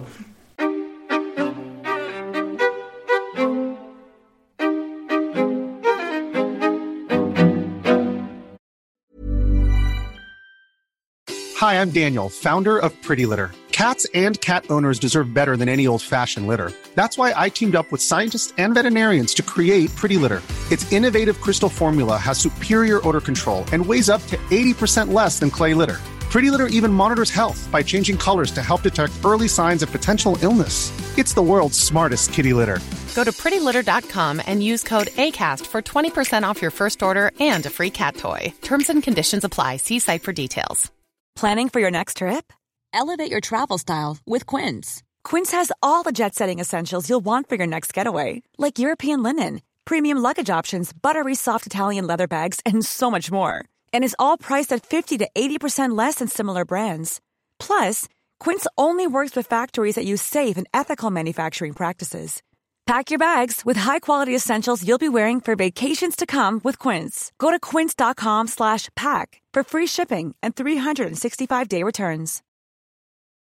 Hi, I'm Daniel, founder of Pretty Litter. Cats and cat owners deserve better than any old-fashioned litter. That's why I teamed up with scientists and veterinarians to create Pretty Litter. Its innovative crystal formula has superior odor control and weighs up to eighty percent less than clay litter. Pretty Litter even monitors health by changing colors to help detect early signs of potential illness. It's the world's smartest kitty litter. Go to pretty litter dot com and use code ACAST for twenty percent off your first order and a free cat toy. Terms and conditions apply. See site for details. Planning for your next trip? Elevate your travel style with Quince. Quince has all the jet-setting essentials you'll want for your next getaway, like European linen, premium luggage options, buttery soft Italian leather bags, and so much more. And is all priced at fifty to eighty percent less than similar brands. Plus, Quince only works with factories that use safe and ethical manufacturing practices. Pack your bags with high-quality essentials you'll be wearing for vacations to come with Quince. Go to quince dot com slash pack for free shipping and three sixty-five day returns.